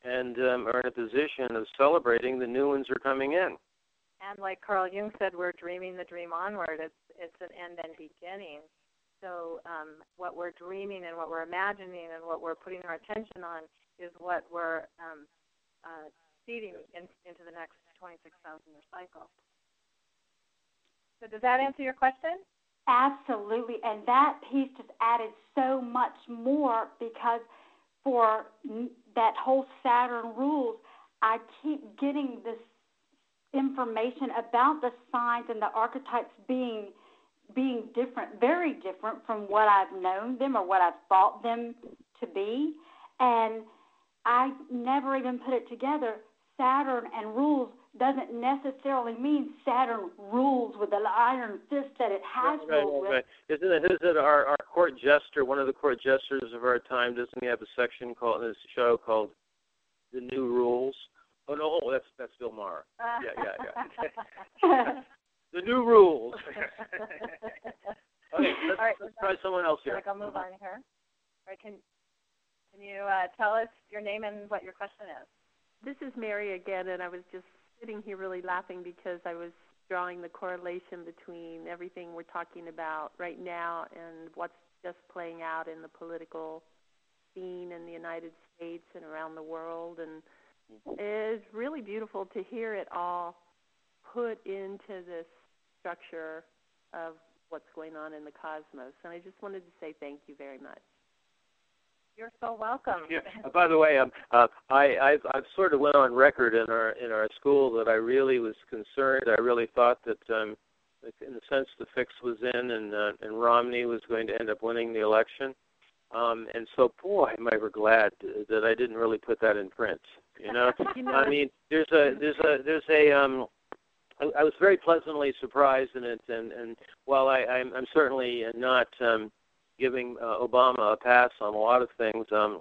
and um, are in a position of celebrating the new ones are coming in. And like Carl Jung said, we're dreaming the dream onward. It's it's an end and beginning. So um, what we're dreaming and what we're imagining and what we're putting our attention on is what we're um, uh, seeding in, into the next twenty-six thousand year cycle. So does that answer your question? Absolutely, and that piece just added so much more because for that whole Saturn rules, I keep getting this information about the signs and the archetypes being being different, very different from what I've known them or what I've thought them to be. And I never even put it together. Saturn and rules doesn't necessarily mean Saturn rules with the iron fist that it has right, ruled right, right. with. Isn't it, isn't it our, our court jester, one of the court jesters of our time, doesn't he have a section called, in this show called The New Rules? Oh, no, oh, that's, that's Bill Maher. Yeah, yeah, yeah. The New Rules. Okay, let's, All right, let's try someone else here. I'll move on here. All right, can, can you uh, tell us your name and what your question is? This is Mary again, and I was just sitting here really laughing because I was drawing the correlation between everything we're talking about right now and what's just playing out in the political scene in the United States and around the world. And it's really beautiful to hear it all put into this structure of what's going on in the cosmos. And I just wanted to say thank you very much. You're so welcome. Yeah. Uh, by the way, um, uh, I I've, I've sort of went on record in our in our school that I really was concerned. I really thought that, um, in the sense, the fix was in, and uh, and Romney was going to end up winning the election. Um, and so, boy, am I ever glad that I didn't really put that in print. You know, you know I mean, there's a there's a there's a um. I, I was very pleasantly surprised in it, and and while I I'm, I'm certainly not um. giving uh, Obama a pass on a lot of things, um,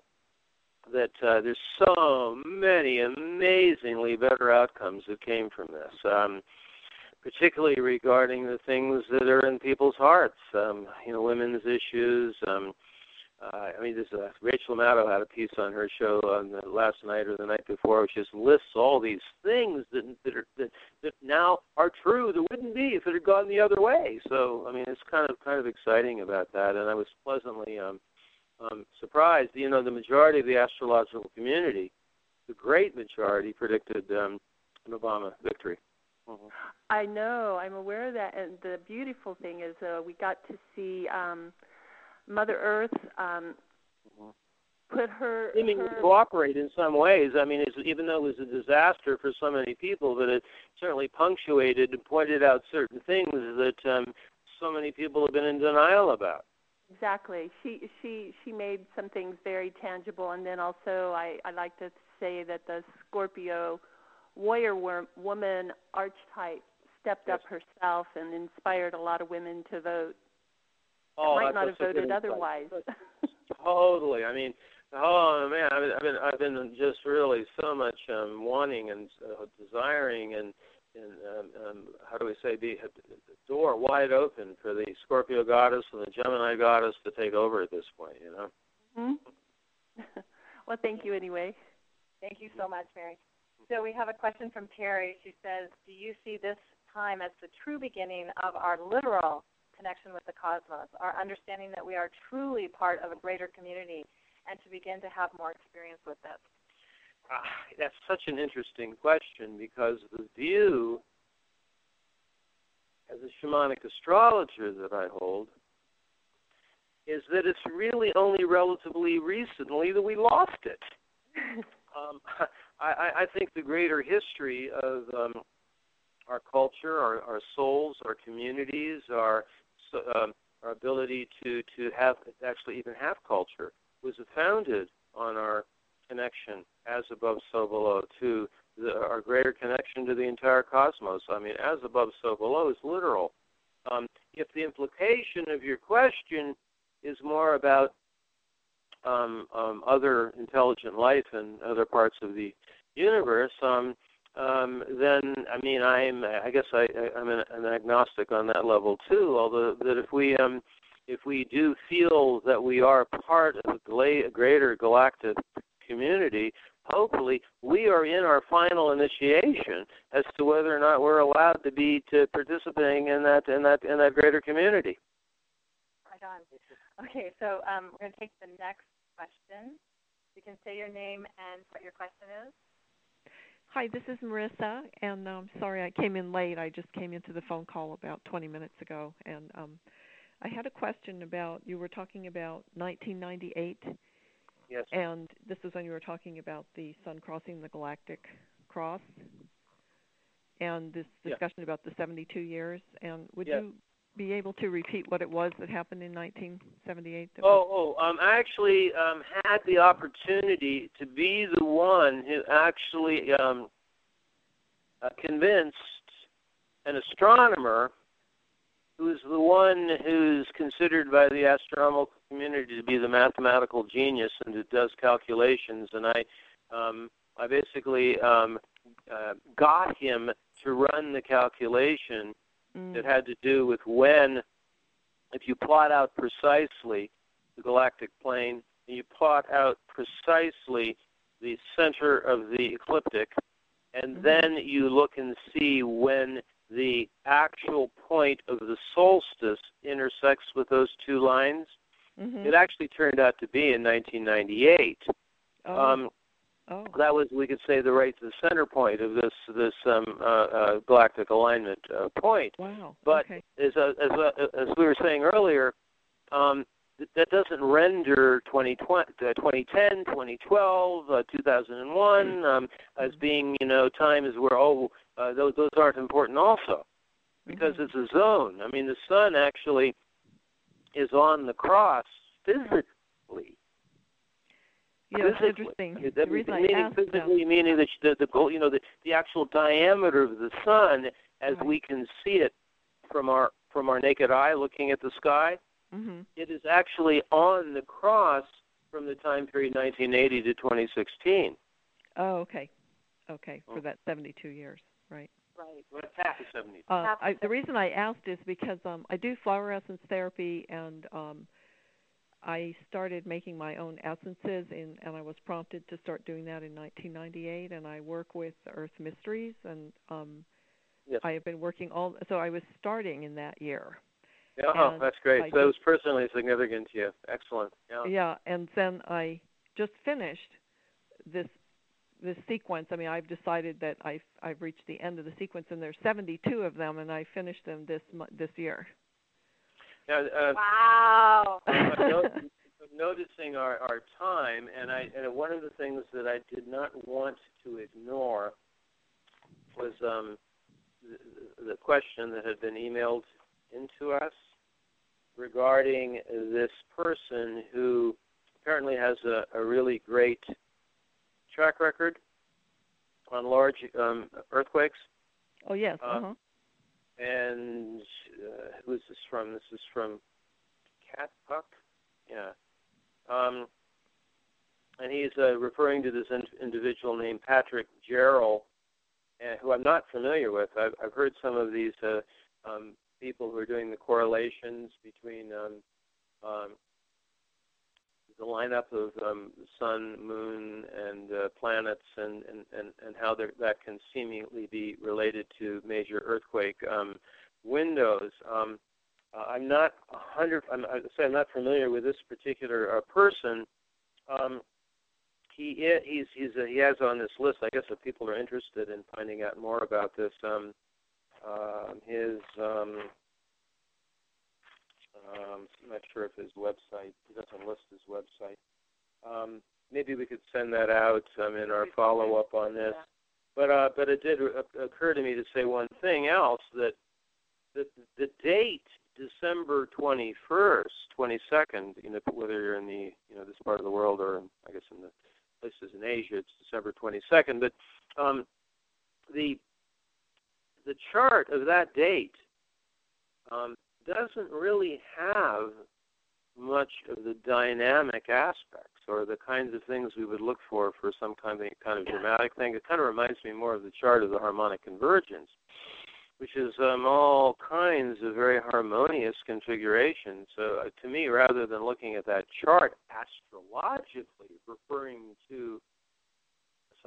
that uh, there's so many amazingly better outcomes that came from this, um, particularly regarding the things that are in people's hearts, um, you know, women's issues. Um, uh, I mean, there's a, Rachel Maddow had a piece on her show on the last night or the night before, which just lists all these things that that, are, that that now are true that wouldn't be if it had gone the other way. So, I mean, it's kind of kind of exciting about that, and I was pleasantly um, um, surprised. You know, the majority of the astrological community, the great majority, predicted um, an Obama victory. Mm-hmm. I know. I'm aware of that. And the beautiful thing is uh, we got to see um, Mother Earth um, mm-hmm. put her... I mean, her... cooperate in some ways. I mean, it's, even though it was a disaster for so many people, but it certainly punctuated and pointed out certain things that um, so many people have been in denial about. Exactly. She she she made some things very tangible, and then also I, I like to say that the Scorpio warrior woman archetype stepped yes. up herself and inspired a lot of women to vote. Oh, might not have voted insight. otherwise. Totally. I mean, oh man, I've been I've been just really so much um, wanting and uh, desiring and and um, um, how do we say the, the door wide open for the Scorpio goddess and the Gemini goddess to take over at this point. You know. Mm-hmm. Well, thank you anyway. Thank you so much, Mary. So we have a question from Terry. She says, do you see this time as the true beginning of our literal connection with the cosmos, our understanding that we are truly part of a greater community, and to begin to have more experience with this? Ah, that's such an interesting question, because the view as a shamanic astrologer that I hold is that it's really only relatively recently that we lost it. um, I, I think the greater history of um, our culture, our, our souls, our communities, our um, our ability to, to have actually even have culture was founded on our connection as above, so below, to the, our greater connection to the entire cosmos. I mean, as above, so below is literal. Um, if the implication of your question is more about um, um, other intelligent life in other parts of the universe, um, um, then, I mean, I'm, I guess I, I'm an, an agnostic on that level too, although that if we um, if we do feel that we are part of a greater galactic community, hopefully, we are in our final initiation as to whether or not we're allowed to be to participating in that in that in that greater community. Right on. Okay, so um, we're going to take the next question. You can say your name and what your question is. Hi, this is Marissa, and I'm um, sorry I came in late. I just came into the phone call about twenty minutes ago, and um, I had a question about, you were talking about nineteen ninety-eight. Yes. And this is when you were talking about the sun crossing the galactic cross, and this discussion yeah. about the seventy-two years. And would yes. you be able to repeat what it was that happened in nineteen seventy-eight? That oh, was... oh, um, I actually um, had the opportunity to be the one who actually um, uh, convinced an astronomer who's the one who's considered by the astronomical community to be the mathematical genius and who does calculations. And I um, I basically um, uh, got him to run the calculation mm. that had to do with when, if you plot out precisely the galactic plane, and you plot out precisely the center of the ecliptic, and mm-hmm. then you look and see when the actual point of the solstice intersects with those two lines. Mm-hmm. It actually turned out to be in nineteen ninety-eight. Oh. Um, oh. That was, we could say, the right to the center point of this this um, uh, uh, galactic alignment uh, point. Wow. But okay. as uh, as uh, as we were saying earlier, um, th- that doesn't render twenty twenty, uh, twenty ten, twenty twelve, uh, two thousand one um, mm-hmm. as being, you know, times where oh. Uh, those those aren't important also, because mm-hmm. it's a zone. I mean, the sun actually is on the cross physically. Yeah, physically. It's interesting. That, the reason meaning I asked physically, that. meaning that the the you know the, the actual diameter of the sun, as right. we can see it from our from our naked eye looking at the sky, mm-hmm. it is actually on the cross from the time period nineteen eighty to twenty sixteen. Oh, okay, okay, for that seventy-two years. Right. Right. Well, it's half of seventy. Uh, I, the reason I asked is because um, I do flower essence therapy, and um, I started making my own essences, in, and I was prompted to start doing that in nineteen ninety-eight. And I work with Earth Mysteries, and um, yes. I have been working all. So I was starting in that year. Yeah, oh, that's great. I so it was personally significant to you. Excellent. Yeah. Yeah, and then I just finished this. This sequence, I mean, I've decided that I've, I've reached the end of the sequence, and there's seventy-two of them, and I finished them this this year. Now, uh, wow! I'm, noticing, I'm noticing our, our time, and I and one of the things that I did not want to ignore was um, the, the question that had been emailed into us regarding this person who apparently has a, a really great track record on large um, earthquakes. Oh, yes. Uh, uh-huh. And uh, who is this from? This is from Cat Puck. Yeah. Um, and he's uh, referring to this in- individual named Patrick Jarrell, uh, who I'm not familiar with. I've, I've heard some of these uh, um, people who are doing the correlations between um, um, the lineup of um, sun, moon, and uh, planets, and, and, and, and how that can seemingly be related to major earthquake um, windows. Um, uh, I'm not a hundred. I'm, I say I'm not familiar with this particular uh, person. Um, he is, he's he's uh, he has on this list. I guess if people are interested in finding out more about this, um, uh, his. Um, Um, I'm not sure if his website, he doesn't list his website. Um, maybe we could send that out um, in our follow-up on this. But uh, but it did occur to me to say one thing else, that the, the date, December twenty-first, twenty-second, you know, whether you're in the, you know, this part of the world or, in, I guess, in the places in Asia, it's December twenty-second. But um, the the chart of that date um, doesn't really have much of the dynamic aspects or the kinds of things we would look for for some kind of kind of dramatic thing. It kind of reminds me more of the chart of the harmonic convergence, which is um, all kinds of very harmonious configurations. So uh, to me, rather than looking at that chart astrologically, referring to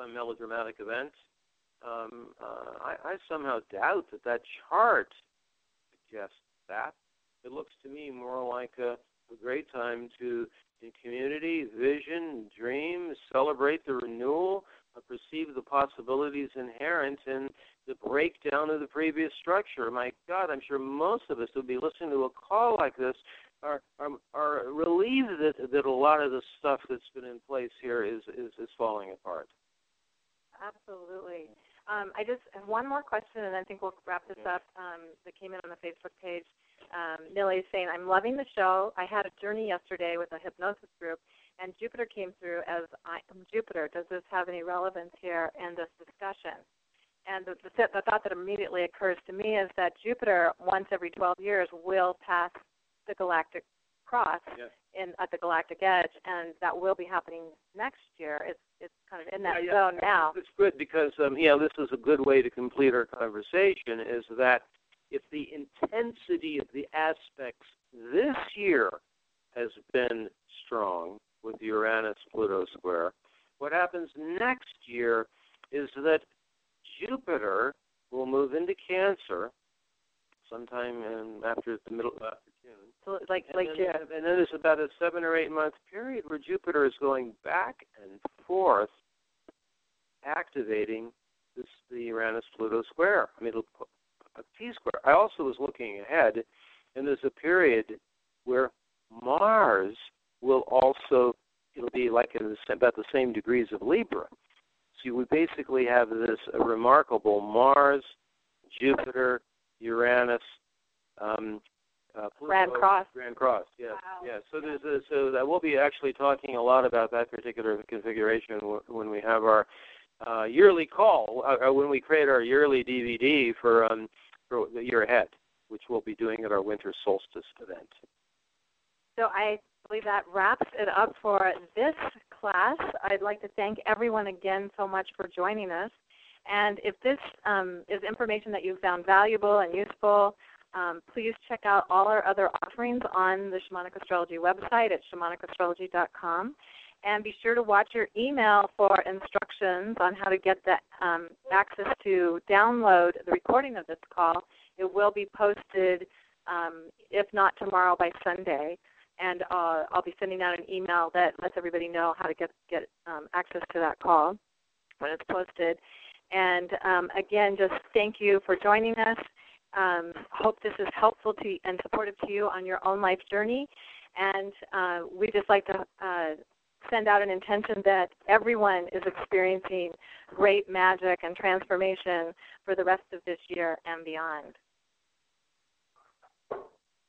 some melodramatic event. Um, uh, I, I somehow doubt that that chart suggests that. It looks to me more like a, a great time to, in community, vision, dream, celebrate the renewal, uh, perceive the possibilities inherent in the breakdown of the previous structure. My God, I'm sure most of us who would be listening to a call like this are are, are relieved that, that a lot of the stuff that's been in place here is, is, is falling apart. Absolutely. Um, I just have one more question, and I think we'll wrap this up. Um, that came in on the Facebook page. Um, Millie is saying, I'm loving the show. I had a journey yesterday with a hypnosis group, and Jupiter came through as I am Jupiter. Does this have any relevance here in this discussion? And the, the, the thought that immediately occurs to me is that Jupiter, once every twelve years, will pass the galactic cross yes. in at the galactic edge, and that will be happening next year. It's it's kind of in that yeah, zone yeah. now. It's good because, um, yeah, this is a good way to complete our conversation, is that if the intensity of the aspects this year has been strong with Uranus-Pluto square, what happens next year is that Jupiter will move into Cancer sometime in, after the middle after June. So like and like then, June. And then there's about a seven or eight month period where Jupiter is going back and forth, activating this the Uranus-Pluto square. I mean, it'll put a T-square. I also was looking ahead, and there's a period where Mars will also, it'll be like in the, about the same degrees of Libra. So we basically have this a remarkable Mars, Jupiter, Uranus, um, uh, Pluto, Grand Cross. Grand Cross, yes, Wow. yes. So there's a, so that we'll be actually talking a lot about that particular configuration when we have our uh, yearly call, uh, when we create our yearly D V D for um, for the year ahead, which we'll be doing at our winter solstice event. So I believe that wraps it up for this class. I'd like to thank everyone again so much for joining us. And if this um, is information that you found valuable and useful, um, please check out all our other offerings on the Shamanic Astrology website at shamanic astrology dot com. And be sure to watch your email for instructions on how to get the um, access to download the recording of this call. It will be posted, um, if not tomorrow, by Sunday. And uh, I'll be sending out an email that lets everybody know how to get, get um, access to that call when it's posted. And um, again, just thank you for joining us. Um, hope this is helpful to and supportive to you on your own life journey. And uh, we just like to uh, send out an intention that everyone is experiencing great magic and transformation for the rest of this year and beyond.